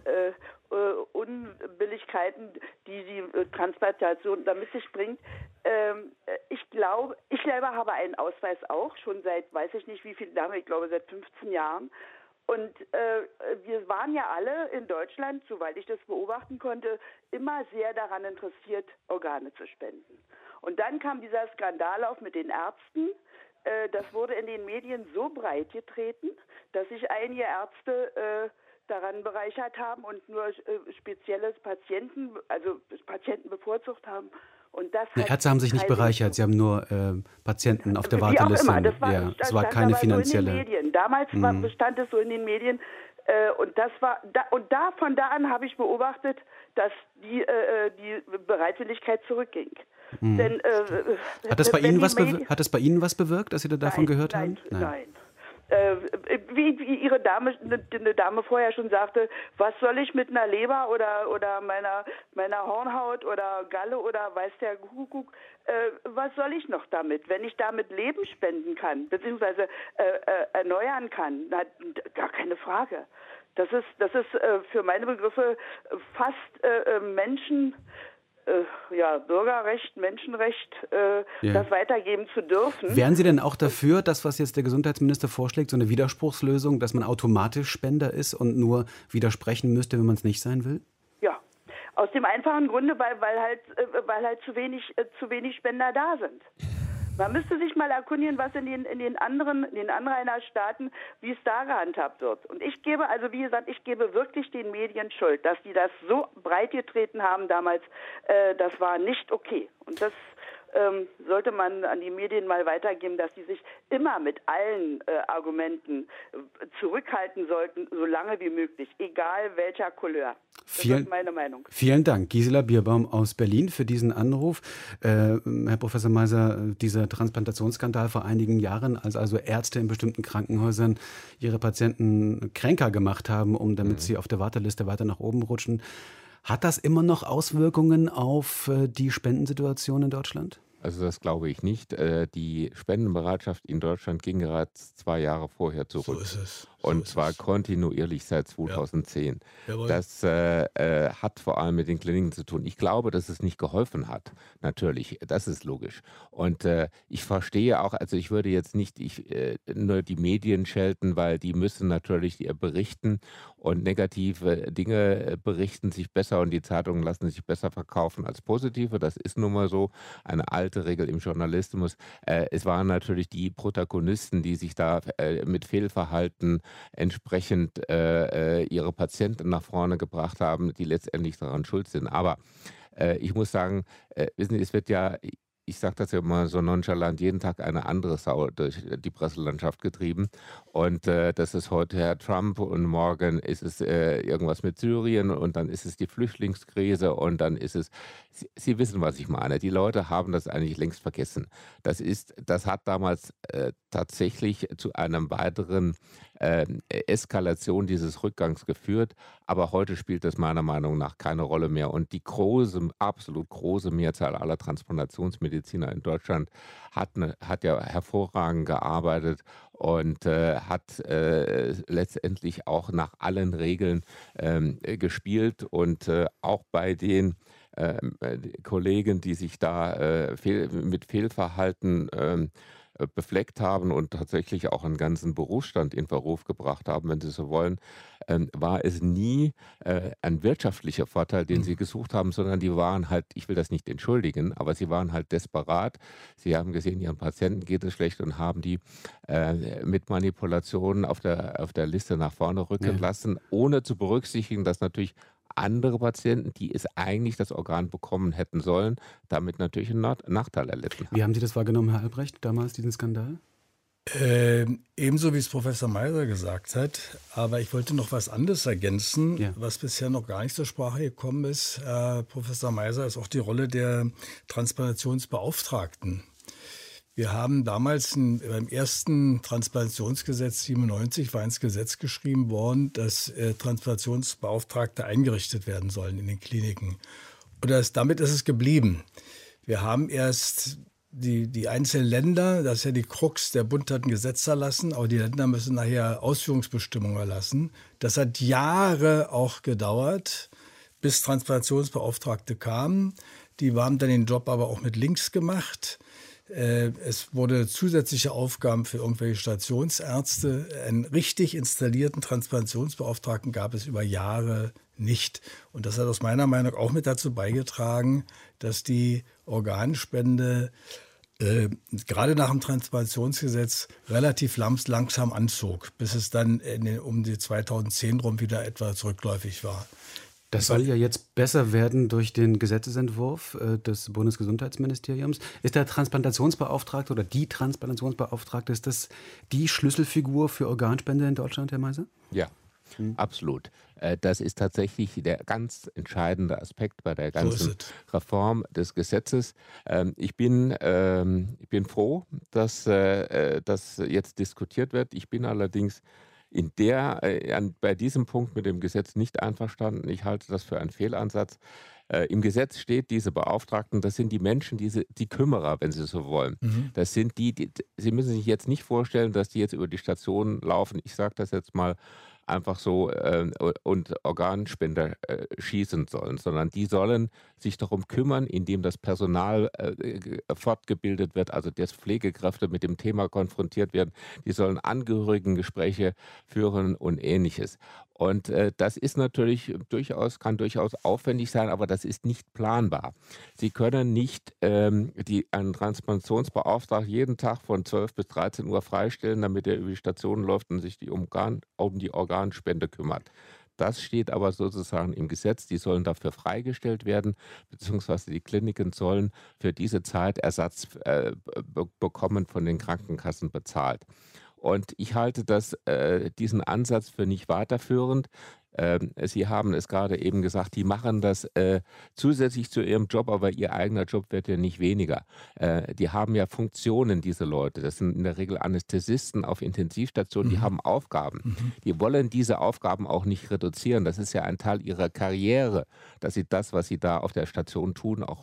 Unbilligkeiten, die die Transplantation da mit sich bringt, ich glaube, ich selber habe einen Ausweis auch, schon seit, weiß ich nicht wie viel Jahren, ich glaube seit 15 Jahren. Und wir waren ja alle in Deutschland, soweit ich das beobachten konnte, immer sehr daran interessiert, Organe zu spenden. Und dann kam dieser Skandal auf mit den Ärzten. Das wurde in den Medien so breit getreten, dass sich einige Ärzte daran bereichert haben und nur spezielle Patienten bevorzugt haben. Und das Ärzte haben sich nicht bereichert, sie haben nur Patienten auf der Warteliste. Wie auch immer, es war keine finanzielle. So in den Medien. Damals bestand es so in den Medien. Und von da an habe ich beobachtet, dass die Bereitwilligkeit zurückging. Denn, Hat das bei Ihnen was bewirkt, dass Sie davon gehört haben? Nein. Wie eine Dame vorher schon sagte, was soll ich mit einer Leber oder meiner Hornhaut oder Galle oder weiß der Kuckuck, was soll ich noch damit? Wenn ich damit Leben spenden kann, beziehungsweise erneuern kann, na, gar keine Frage. Das ist für meine Begriffe fast Bürgerrecht, Menschenrecht, das weitergeben zu dürfen. Wären Sie denn auch dafür, das, was jetzt der Gesundheitsminister vorschlägt, so eine Widerspruchslösung, dass man automatisch Spender ist und nur widersprechen müsste, wenn man es nicht sein will? Ja, aus dem einfachen Grunde, weil halt zu wenig Spender da sind. Man müsste sich mal erkundigen, was in den Anrainerstaaten, wie es da gehandhabt wird. Und ich gebe wirklich den Medien Schuld, dass die das so breit getreten haben damals. Das war nicht okay. Und das sollte man an die Medien mal weitergeben, dass sie sich immer mit allen Argumenten zurückhalten sollten, so lange wie möglich, egal welcher Couleur. Das ist meine Meinung. Vielen Dank, Gisela Bierbaum aus Berlin, für diesen Anruf. Herr Professor Meiser, dieser Transplantationsskandal vor einigen Jahren, als also Ärzte in bestimmten Krankenhäusern ihre Patienten kränker gemacht haben, damit sie auf der Warteliste weiter nach oben rutschen, hat das immer noch Auswirkungen auf die Spendensituation in Deutschland? Also das glaube ich nicht. Die Spendenbereitschaft in Deutschland ging gerade 2 Jahre vorher So zurück. ist es. Und zwar kontinuierlich seit 2010. Jawohl. Das hat vor allem mit den Kliniken zu tun. Ich glaube, dass es nicht geholfen hat. Natürlich, das ist logisch. Und ich verstehe auch, also ich würde jetzt nicht nur die Medien schelten, weil die müssen natürlich berichten und negative Dinge berichten sich besser und die Zeitungen lassen sich besser verkaufen als positive. Das ist nun mal so eine alte Regel im Journalismus. Es waren natürlich die Protagonisten, die sich da mit Fehlverhalten entsprechend ihre Patienten nach vorne gebracht haben, die letztendlich daran schuld sind. Aber ich muss sagen, wissen Sie, es wird ja, ich sage das ja immer so nonchalant, jeden Tag eine andere Sau durch die Presselandschaft getrieben. Und das ist heute Herr Trump und morgen ist es irgendwas mit Syrien und dann ist es die Flüchtlingskrise und dann ist es, Sie wissen, was ich meine. Die Leute haben das eigentlich längst vergessen. Das hat damals tatsächlich zu einem weiteren Eskalation dieses Rückgangs geführt. Aber heute spielt das meiner Meinung nach keine Rolle mehr. Und die absolut große Mehrzahl aller Transplantationsmediziner in Deutschland hat ja hervorragend gearbeitet und hat letztendlich auch nach allen Regeln gespielt. Und auch bei den Kollegen, die sich da mit Fehlverhalten befleckt haben und tatsächlich auch einen ganzen Berufsstand in Verruf gebracht haben, wenn Sie so wollen, war es nie ein wirtschaftlicher Vorteil, den sie gesucht haben, sondern die waren halt, ich will das nicht entschuldigen, aber sie waren halt desperat. Sie haben gesehen, ihren Patienten geht es schlecht und haben die mit Manipulationen auf der Liste nach vorne rücken lassen, ohne zu berücksichtigen, dass natürlich andere Patienten, die es eigentlich das Organ bekommen hätten sollen, damit natürlich einen Nachteil erlitten haben. Wie haben Sie das wahrgenommen, Herr Albrecht, damals, diesen Skandal? Ebenso wie es Professor Meiser gesagt hat, aber ich wollte noch was anderes ergänzen, was bisher noch gar nicht zur Sprache gekommen ist. Professor Meiser ist auch die Rolle der Transplantationsbeauftragten. Wir haben damals beim ersten Transplantationsgesetz 97 war ins Gesetz geschrieben worden, dass Transplantationsbeauftragte eingerichtet werden sollen in den Kliniken. Und damit ist es geblieben. Wir haben erst die einzelnen Länder, das ist ja die Krux, der Bund hat ein Gesetz erlassen, aber die Länder müssen nachher Ausführungsbestimmungen erlassen. Das hat Jahre auch gedauert, bis Transplantationsbeauftragte kamen. Die haben dann den Job aber auch mit links gemacht. Es wurde zusätzliche Aufgaben für irgendwelche Stationsärzte. Einen richtig installierten Transplantationsbeauftragten gab es über Jahre nicht. Und das hat aus meiner Meinung auch mit dazu beigetragen, dass die Organspende gerade nach dem Transplantationsgesetz relativ langsam anzog, bis es dann um die 2010 rum wieder etwas rückläufig war. Das soll ja jetzt besser werden durch den Gesetzesentwurf des Bundesgesundheitsministeriums. Ist der Transplantationsbeauftragte oder die Transplantationsbeauftragte, ist das die Schlüsselfigur für Organspende in Deutschland, Herr Meiser? Ja, absolut. Das ist tatsächlich der ganz entscheidende Aspekt bei der ganzen Reform des Gesetzes. Ich bin froh, dass das jetzt diskutiert wird. Ich bin allerdings bei diesem Punkt mit dem Gesetz nicht einverstanden. Ich halte das für einen Fehlansatz. Im Gesetz steht, diese Beauftragten, das sind die Menschen, die Kümmerer, wenn Sie so wollen. Das sind Sie müssen sich jetzt nicht vorstellen, dass die jetzt über die Stationen laufen. Ich sage das jetzt mal einfach so und Organspender schießen sollen, sondern die sollen sich darum kümmern, indem das Personal fortgebildet wird, also dass Pflegekräfte mit dem Thema konfrontiert werden. Die sollen Angehörigengespräche führen und Ähnliches. Und das ist natürlich kann durchaus aufwendig sein, aber das ist nicht planbar. Sie können nicht einen Transplantationsbeauftragten jeden Tag von 12 bis 13 Uhr freistellen, damit er über die Station läuft und sich um die Organspende kümmert. Das steht aber sozusagen im Gesetz. Die sollen dafür freigestellt werden, beziehungsweise die Kliniken sollen für diese Zeit Ersatz bekommen, von den Krankenkassen bezahlt. Und ich halte diesen Ansatz für nicht weiterführend. Sie haben es gerade eben gesagt, die machen das zusätzlich zu ihrem Job, aber ihr eigener Job wird ja nicht weniger. Die haben ja Funktionen, diese Leute. Das sind in der Regel Anästhesisten auf Intensivstationen, die haben Aufgaben. Die wollen diese Aufgaben auch nicht reduzieren. Das ist ja ein Teil ihrer Karriere, dass sie das, was sie da auf der Station tun, auch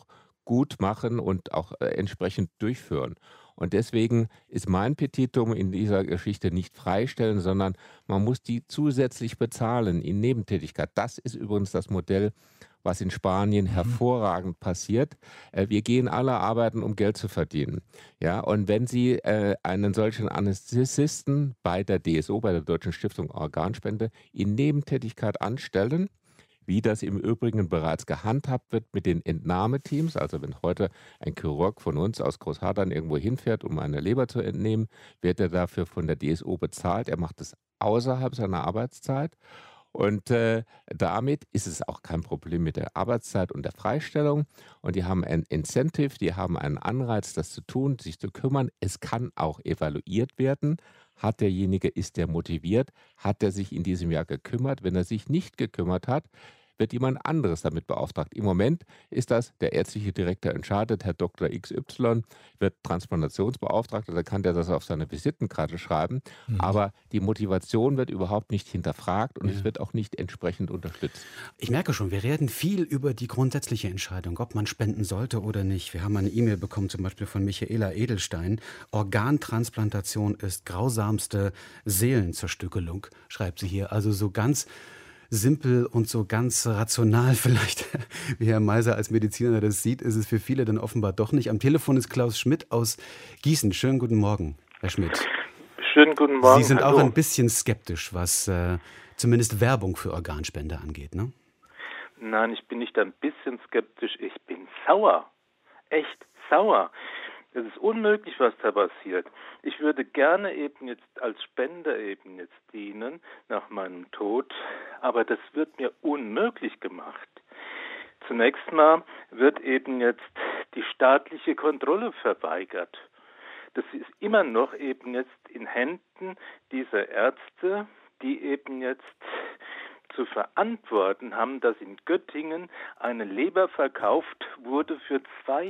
gut machen und auch entsprechend durchführen. Und deswegen ist mein Petitum in dieser Geschichte nicht freistellen, sondern man muss die zusätzlich bezahlen in Nebentätigkeit. Das ist übrigens das Modell, was in Spanien hervorragend passiert. Wir gehen alle arbeiten, um Geld zu verdienen. Ja, und wenn Sie einen solchen Anästhesisten bei der DSO, bei der Deutschen Stiftung Organspende, in Nebentätigkeit anstellen, wie das im Übrigen bereits gehandhabt wird mit den Entnahmeteams. Also wenn heute ein Chirurg von uns aus Großhadern irgendwo hinfährt, um eine Leber zu entnehmen, wird er dafür von der DSO bezahlt. Er macht es außerhalb seiner Arbeitszeit. Und damit ist es auch kein Problem mit der Arbeitszeit und der Freistellung. Und die haben ein Incentive, die haben einen Anreiz, das zu tun, sich zu kümmern. Es kann auch evaluiert werden. Ist der motiviert? Hat er sich in diesem Jahr gekümmert? Wenn er sich nicht gekümmert hat, wird jemand anderes damit beauftragt. Im Moment ist das, der ärztliche Direktor entscheidet, Herr Dr. XY wird Transplantationsbeauftragter, da kann der das auf seine Visitenkarte schreiben, aber die Motivation wird überhaupt nicht hinterfragt und es wird auch nicht entsprechend unterstützt. Ich merke schon, wir reden viel über die grundsätzliche Entscheidung, ob man spenden sollte oder nicht. Wir haben eine E-Mail bekommen, zum Beispiel von Michaela Edelstein. Organtransplantation ist grausamste Seelenzerstückelung, schreibt sie hier. Also so ganz simpel und so ganz rational vielleicht, wie Herr Meiser als Mediziner das sieht, ist es für viele dann offenbar doch nicht. Am Telefon ist Klaus Schmidt aus Gießen. Schönen guten Morgen, Herr Schmidt. Schönen guten Morgen. Sie sind Hallo. auch ein bisschen skeptisch, was zumindest Werbung für Organspende angeht, ne? Nein, ich bin nicht ein bisschen skeptisch, ich bin sauer. Echt sauer. Es ist unmöglich, was da passiert. Ich würde gerne eben jetzt als Spender eben jetzt dienen nach meinem Tod, aber das wird mir unmöglich gemacht. Zunächst mal wird eben jetzt die staatliche Kontrolle verweigert. Das ist immer noch eben jetzt in Händen dieser Ärzte, die eben jetzt zu verantworten haben, dass in Göttingen eine Leber verkauft wurde für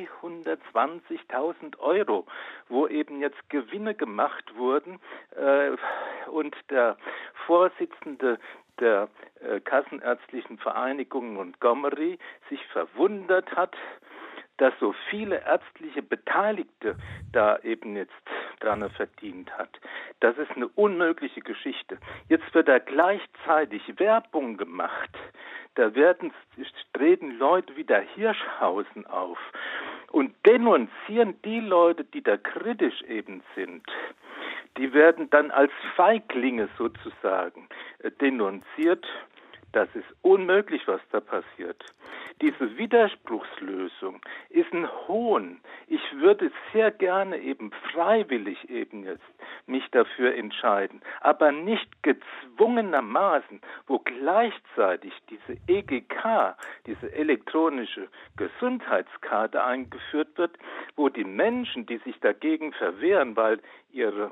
220.000 €, wo eben jetzt Gewinne gemacht wurden und der Vorsitzende der Kassenärztlichen Vereinigung Montgomery sich verwundert hat, dass so viele ärztliche Beteiligte da eben jetzt dran verdient hat. Das ist eine unmögliche Geschichte. Jetzt wird da gleichzeitig Werbung gemacht. Da treten Leute wie der Hirschhausen auf und denunzieren die Leute, die da kritisch eben sind. Die werden dann als Feiglinge sozusagen denunziert. Das ist unmöglich, was da passiert. Diese Widerspruchslösung ist ein Hohn. Ich würde sehr gerne eben freiwillig eben jetzt mich dafür entscheiden, aber nicht gezwungenermaßen, wo gleichzeitig diese EGK, diese elektronische Gesundheitskarte eingeführt wird, wo die Menschen, die sich dagegen verwehren, weil ihre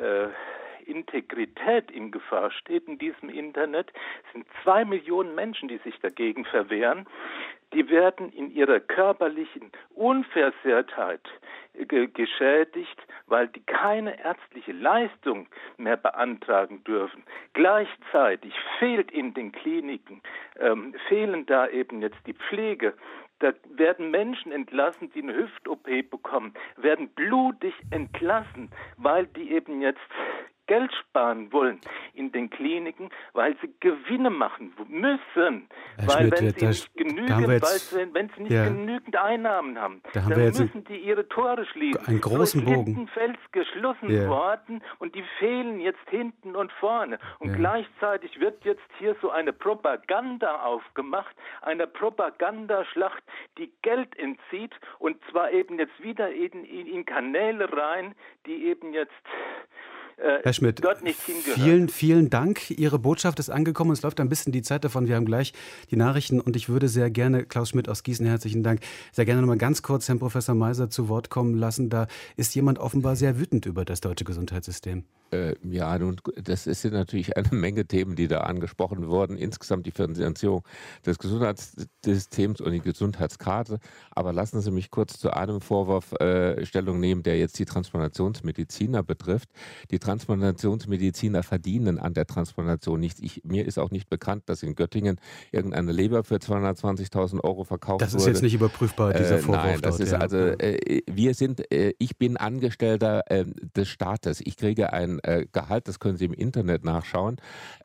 Integrität in Gefahr steht in diesem Internet, sind 2 Millionen Menschen, die sich dagegen verwehren. Die werden in ihrer körperlichen Unversehrtheit geschädigt, weil die keine ärztliche Leistung mehr beantragen dürfen. Gleichzeitig fehlt in den Kliniken, fehlen da eben jetzt die Pflege. Da werden Menschen entlassen, die eine Hüft-OP bekommen, werden blutig entlassen, weil die eben jetzt Geld sparen wollen in den Kliniken, weil sie Gewinne machen müssen. Weil wenn sie nicht genügend Einnahmen haben, dann müssen die ihre Tore schließen. Einen großen Bogen. Lindenfels geschlossen worden und die fehlen jetzt hinten und vorne. Und gleichzeitig wird jetzt hier so eine Propaganda aufgemacht, eine Propagandaschlacht, die Geld entzieht und zwar eben jetzt wieder in Kanäle rein, die eben jetzt Herr Schmidt, vielen Dank. Ihre Botschaft ist angekommen. Es läuft ein bisschen die Zeit davon. Wir haben gleich die Nachrichten und ich würde sehr gerne, Klaus Schmidt aus Gießen, herzlichen Dank, sehr gerne noch mal ganz kurz Herrn Professor Meiser zu Wort kommen lassen. Da ist jemand offenbar sehr wütend über das deutsche Gesundheitssystem. Ja, nun, das sind natürlich eine Menge Themen, die da angesprochen wurden. Insgesamt die Finanzierung des Gesundheitssystems und die Gesundheitskarte. Aber lassen Sie mich kurz zu einem Vorwurf Stellung nehmen, der jetzt die Transplantationsmediziner betrifft. Die Transplantationsmediziner verdienen an der Transplantation nichts. Mir ist auch nicht bekannt, dass in Göttingen irgendeine Leber für 220.000 € verkauft wurde. Das ist jetzt nicht überprüfbar, dieser Vorwurf. Nein, das dort, ist ich bin Angestellter des Staates. Ich kriege ein Gehalt, das können Sie im Internet nachschauen,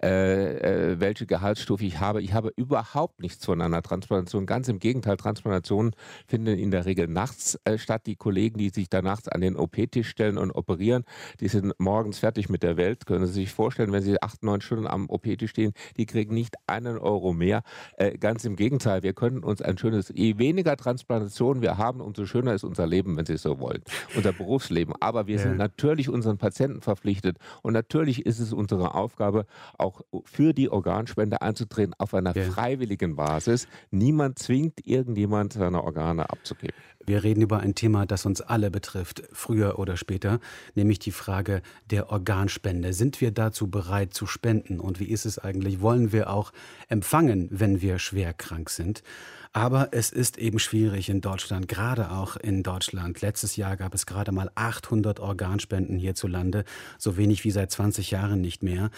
welche Gehaltsstufe ich habe. Ich habe überhaupt nichts von einer Transplantation. Ganz im Gegenteil, Transplantationen finden in der Regel nachts statt. Die Kollegen, die sich da nachts an den OP-Tisch stellen und operieren, die sind morgens fertig mit der Welt. Können Sie sich vorstellen, wenn Sie 8, 9 Stunden am OP-Tisch stehen, die kriegen nicht einen Euro mehr. Ganz im Gegenteil, wir können uns je weniger Transplantationen wir haben, umso schöner ist unser Leben, wenn Sie es so wollen. Unser Berufsleben. Aber wir sind natürlich unseren Patienten verpflichtet und natürlich ist es unsere Aufgabe, auch für die Organspende einzutreten auf einer freiwilligen Basis. Niemand zwingt irgendjemand, seine Organe abzugeben. Wir reden über ein Thema, das uns alle betrifft, früher oder später, nämlich die Frage der Organspende. Sind wir dazu bereit zu spenden? Und wie ist es eigentlich? Wollen wir auch empfangen, wenn wir schwer krank sind? Aber es ist eben schwierig in Deutschland, gerade auch in Deutschland. Letztes Jahr gab es gerade mal 800 Organspenden hierzulande, so wenig wie seit 20 Jahren nicht mehr.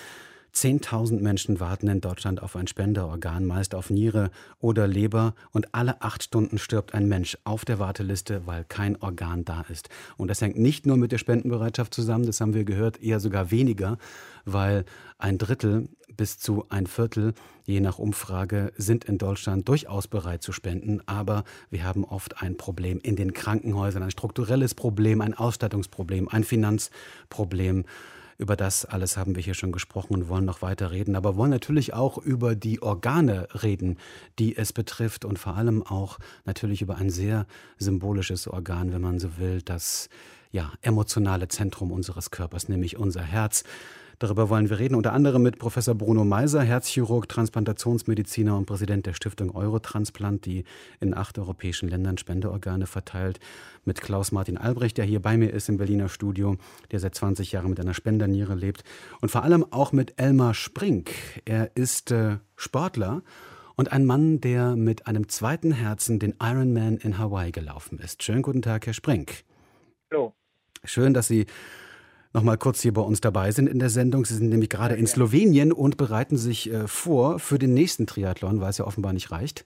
10.000 Menschen warten in Deutschland auf ein Spenderorgan, meist auf Niere oder Leber. Und alle 8 Stunden stirbt ein Mensch auf der Warteliste, weil kein Organ da ist. Und das hängt nicht nur mit der Spendenbereitschaft zusammen, das haben wir gehört, eher sogar weniger, weil 1/3 bis zu 1/4, je nach Umfrage, sind in Deutschland durchaus bereit zu spenden. Aber wir haben oft ein Problem in den Krankenhäusern, ein strukturelles Problem, ein Ausstattungsproblem, ein Finanzproblem. Über das alles haben wir hier schon gesprochen und wollen noch weiter reden, aber wollen natürlich auch über die Organe reden, die es betrifft und vor allem auch natürlich über ein sehr symbolisches Organ, wenn man so will, das emotionale Zentrum unseres Körpers, nämlich unser Herz. Darüber wollen wir reden, unter anderem mit Professor Bruno Meiser, Herzchirurg, Transplantationsmediziner und Präsident der Stiftung Eurotransplant, die in 8 europäischen Ländern Spendeorgane verteilt. Mit Klaus-Martin Albrecht, der hier bei mir ist im Berliner Studio, der seit 20 Jahren mit einer Spenderniere lebt. Und vor allem auch mit Elmar Sprink. Er ist Sportler und ein Mann, der mit einem zweiten Herzen den Ironman in Hawaii gelaufen ist. Schönen guten Tag, Herr Sprink. Hallo. Schön, dass Sie noch mal kurz hier bei uns dabei sind in der Sendung. Sie sind nämlich gerade in Slowenien und bereiten sich vor für den nächsten Triathlon, weil es ja offenbar nicht reicht.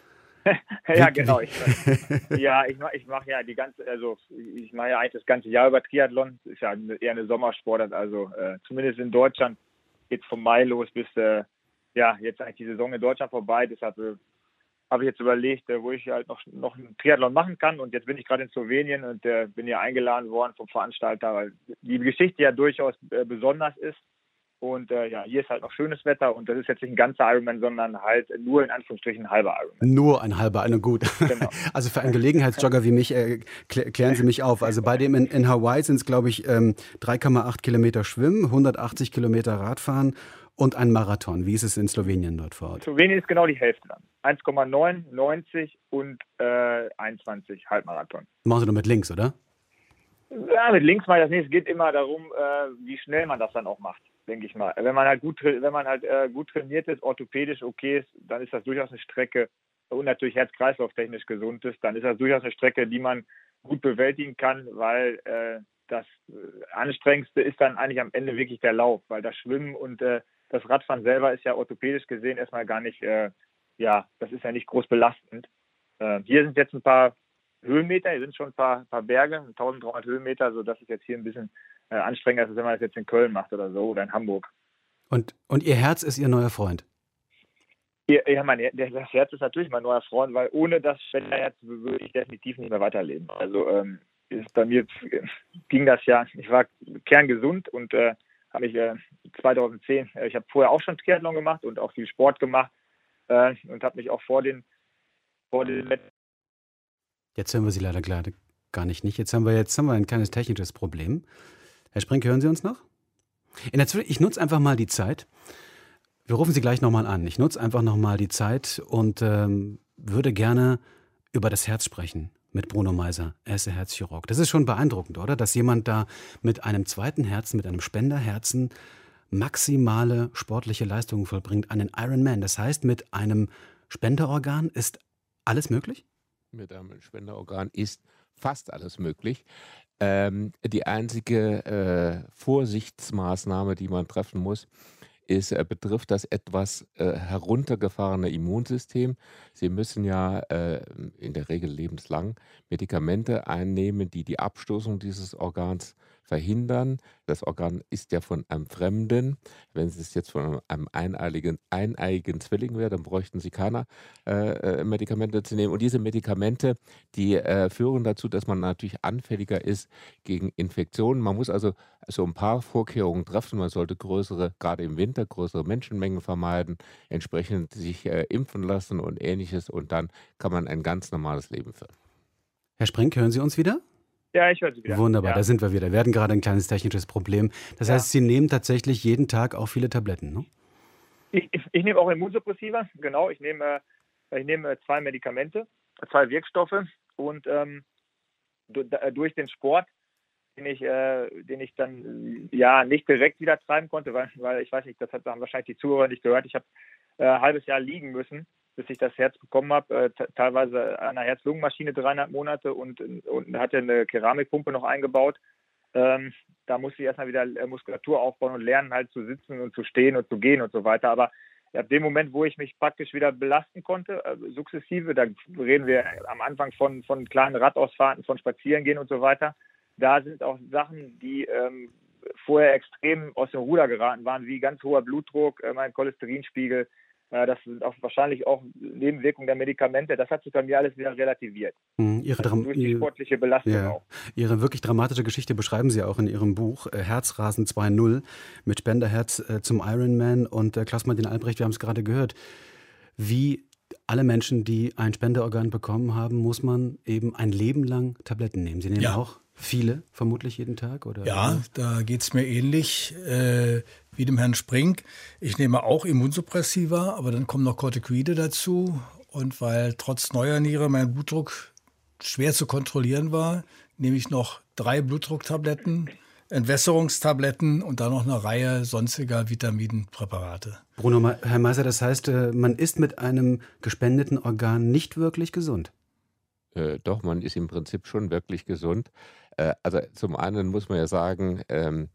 Ja, genau. Ich mache ja eigentlich das ganze Jahr über Triathlon. Das ist ja eher eine Sommersportart. Also zumindest in Deutschland geht es vom Mai los bis jetzt eigentlich die Saison in Deutschland vorbei. Deshalb habe ich jetzt überlegt, wo ich halt noch einen Triathlon machen kann. Und jetzt bin ich gerade in Slowenien und bin hier eingeladen worden vom Veranstalter, weil die Geschichte ja durchaus besonders ist. Und hier ist halt noch schönes Wetter und das ist jetzt nicht ein ganzer Ironman, sondern halt nur in Anführungsstrichen ein halber Ironman. Nur ein halber, gut. Genau. Also für einen Gelegenheitsjogger wie mich, klären Sie mich auf. Also bei dem in Hawaii sind es, glaube ich, 3,8 Kilometer Schwimmen, 180 Kilometer Radfahren und ein Marathon. Wie ist es in Slowenien dort vor Ort? Slowenien ist genau die Hälfte dann. 1,9, 90 und 21 Halbmarathon. Machen Sie doch mit links, oder? Ja, mit links mal das nicht. Es geht immer darum, wie schnell man das dann auch macht, denke ich mal. Wenn man halt gut trainiert ist, orthopädisch okay ist, dann ist das durchaus eine Strecke und natürlich herz-kreislauf-technisch gesund ist, dann ist das durchaus eine Strecke, die man gut bewältigen kann, weil das Anstrengendste ist dann eigentlich am Ende wirklich der Lauf, weil das Schwimmen und das Radfahren selber ist ja orthopädisch gesehen erstmal gar nicht, das ist ja nicht groß belastend. Hier sind jetzt ein paar Höhenmeter, hier sind schon ein paar Berge, 1300 Höhenmeter, sodass es jetzt hier ein bisschen anstrengender ist, als wenn man das jetzt in Köln macht oder so oder in Hamburg. Und Ihr Herz ist Ihr neuer Freund? Ja, das Herz ist natürlich mein neuer Freund, weil ohne das Spenderherz würde ich definitiv nicht mehr weiterleben. Also bei mir ging das ja, ich war kerngesund und habe mich 2010, ich habe vorher auch schon Triathlon gemacht und auch viel Sport gemacht und habe mich auch vor den Jetzt hören wir Sie leider gar nicht. Jetzt haben wir ein kleines technisches Problem. Herr Sprink, hören Sie uns noch? Ich nutze einfach mal die Zeit. Wir rufen Sie gleich nochmal an. Ich nutze einfach nochmal die Zeit und würde gerne über das Herz sprechen mit Bruno Meiser. Er ist der Herzchirurg. Das ist schon beeindruckend, oder? Dass jemand da mit einem zweiten Herzen, mit einem Spenderherzen maximale sportliche Leistungen vollbringt. Einen Ironman. Das heißt, mit einem Spenderorgan ist alles möglich? Mit einem Spenderorgan ist fast alles möglich. Die einzige Vorsichtsmaßnahme, die man treffen muss, betrifft das etwas heruntergefahrene Immunsystem. Sie müssen ja in der Regel lebenslang Medikamente einnehmen, die die Abstoßung dieses Organs verhindern. Das Organ ist ja von einem Fremden. Wenn es jetzt von einem eineiigen Zwilling wäre, dann bräuchten Sie keine Medikamente zu nehmen. Und diese Medikamente, die führen dazu, dass man natürlich anfälliger ist gegen Infektionen. Man muss also so ein paar Vorkehrungen treffen. Man sollte gerade im Winter, größere Menschenmengen vermeiden, entsprechend sich impfen lassen und Ähnliches. Und dann kann man ein ganz normales Leben führen. Herr Sprink, hören Sie uns wieder? Ja, ich höre Sie wieder. Wunderbar, ja. Da sind wir wieder. Wir hatten gerade ein kleines technisches Problem. Das heißt, Sie nehmen tatsächlich jeden Tag auch viele Tabletten, ne? Ich nehme auch Immunsuppressiva, genau. Ich nehme 2 Medikamente, 2 Wirkstoffe und durch den Sport, den ich dann nicht direkt wieder treiben konnte, weil ich weiß nicht, das haben wahrscheinlich die Zuhörer nicht gehört. Ich habe ein halbes Jahr liegen müssen, bis ich das Herz bekommen habe, teilweise an einer Herz-Lungen-Maschine 3,5 Monate und hatte eine Keramikpumpe noch eingebaut. Da musste ich erstmal wieder Muskulatur aufbauen und lernen, halt zu sitzen und zu stehen und zu gehen und so weiter. Aber ab dem Moment, wo ich mich praktisch wieder belasten konnte, sukzessive, da reden wir am Anfang von kleinen Radausfahrten, von Spazierengehen und so weiter, da sind auch Sachen, die vorher extrem aus dem Ruder geraten waren, wie ganz hoher Blutdruck, mein Cholesterinspiegel. Das sind auch wahrscheinlich auch Nebenwirkungen der Medikamente. Das hat sich bei mir alles wieder relativiert. Durch die sportliche Belastung auch. Ihre wirklich dramatische Geschichte beschreiben Sie auch in Ihrem Buch Herzrasen 2.0 mit Spenderherz zum Ironman. Und Klaus-Martin Albrecht, wir haben es gerade gehört, wie alle Menschen, die ein Spenderorgan bekommen haben, muss man eben ein Leben lang Tabletten nehmen. Sie nehmen auch viele, vermutlich jeden Tag? Oder? Ja, da geht es mir ähnlich wie dem Herrn Sprink. Ich nehme auch Immunsuppressiva, aber dann kommen noch Corticoide dazu. Und weil trotz neuer Niere mein Blutdruck schwer zu kontrollieren war, nehme ich noch 3 Blutdrucktabletten, Entwässerungstabletten und dann noch eine Reihe sonstiger Vitaminpräparate. Bruno, Herr Meiser, das heißt, man ist mit einem gespendeten Organ nicht wirklich gesund? Doch, man ist im Prinzip schon wirklich gesund. Also zum einen muss man ja sagen,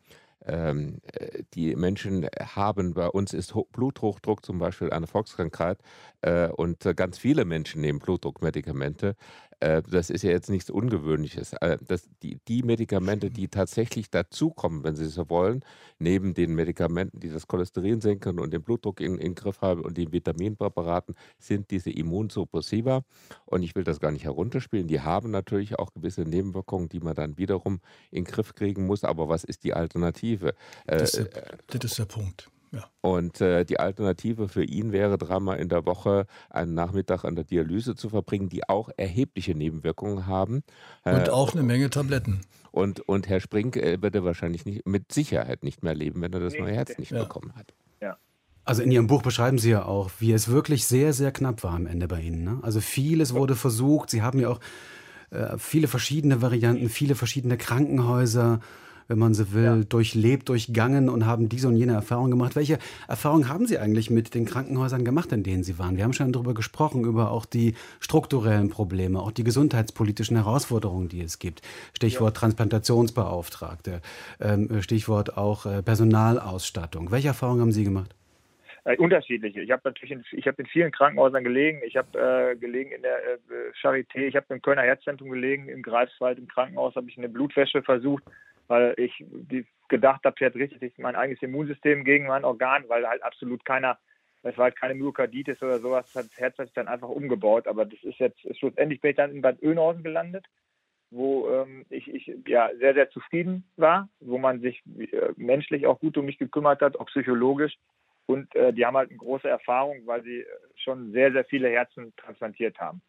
die Menschen haben, bei uns ist Bluthochdruck zum Beispiel eine Volkskrankheit und ganz viele Menschen nehmen Blutdruckmedikamente. Das ist ja jetzt nichts Ungewöhnliches. Die Medikamente, die tatsächlich dazukommen, wenn Sie so wollen, neben den Medikamenten, die das Cholesterin senken und den Blutdruck in den Griff haben und den Vitaminpräparaten, sind diese Immunsuppressiva. Und ich will das gar nicht herunterspielen. Die haben natürlich auch gewisse Nebenwirkungen, die man dann wiederum in den Griff kriegen muss. Aber was ist die Alternative? Das ist der Punkt. Ja. Und die Alternative für ihn wäre, 3-mal in der Woche einen Nachmittag an der Dialyse zu verbringen, die auch erhebliche Nebenwirkungen haben. Und auch eine Menge Tabletten. Und Herr Sprink wird er wahrscheinlich mit Sicherheit nicht mehr leben, wenn er das neue Herz nicht bekommen hat. Ja. Also in Ihrem Buch beschreiben Sie ja auch, wie es wirklich sehr, sehr knapp war am Ende bei Ihnen. Ne? Also vieles wurde versucht. Sie haben ja auch viele verschiedene Varianten, viele verschiedene Krankenhäuser, wenn man so will, durchlebt, durchgangen und haben diese und jene Erfahrung gemacht. Welche Erfahrungen haben Sie eigentlich mit den Krankenhäusern gemacht, in denen Sie waren? Wir haben schon darüber gesprochen, über auch die strukturellen Probleme, auch die gesundheitspolitischen Herausforderungen, die es gibt. Stichwort Transplantationsbeauftragte, Stichwort auch Personalausstattung. Welche Erfahrungen haben Sie gemacht? Unterschiedliche. Ich habe in vielen Krankenhäusern gelegen. Ich habe gelegen in der Charité. Ich habe im Kölner Herzzentrum gelegen. Im Greifswald im Krankenhaus habe ich eine Blutwäsche versucht, weil ich gedacht habe, jetzt richtet sich mein eigenes Immunsystem gegen mein Organ, weil halt absolut es war halt keine Myokarditis oder sowas. Das Herz hat sich dann einfach umgebaut. Aber das ist jetzt, schlussendlich bin ich dann in Bad Oeynhausen gelandet, wo ich sehr, sehr zufrieden war, wo man sich menschlich auch gut um mich gekümmert hat, auch psychologisch. Und die haben halt eine große Erfahrung, weil sie schon sehr, sehr viele Herzen transplantiert haben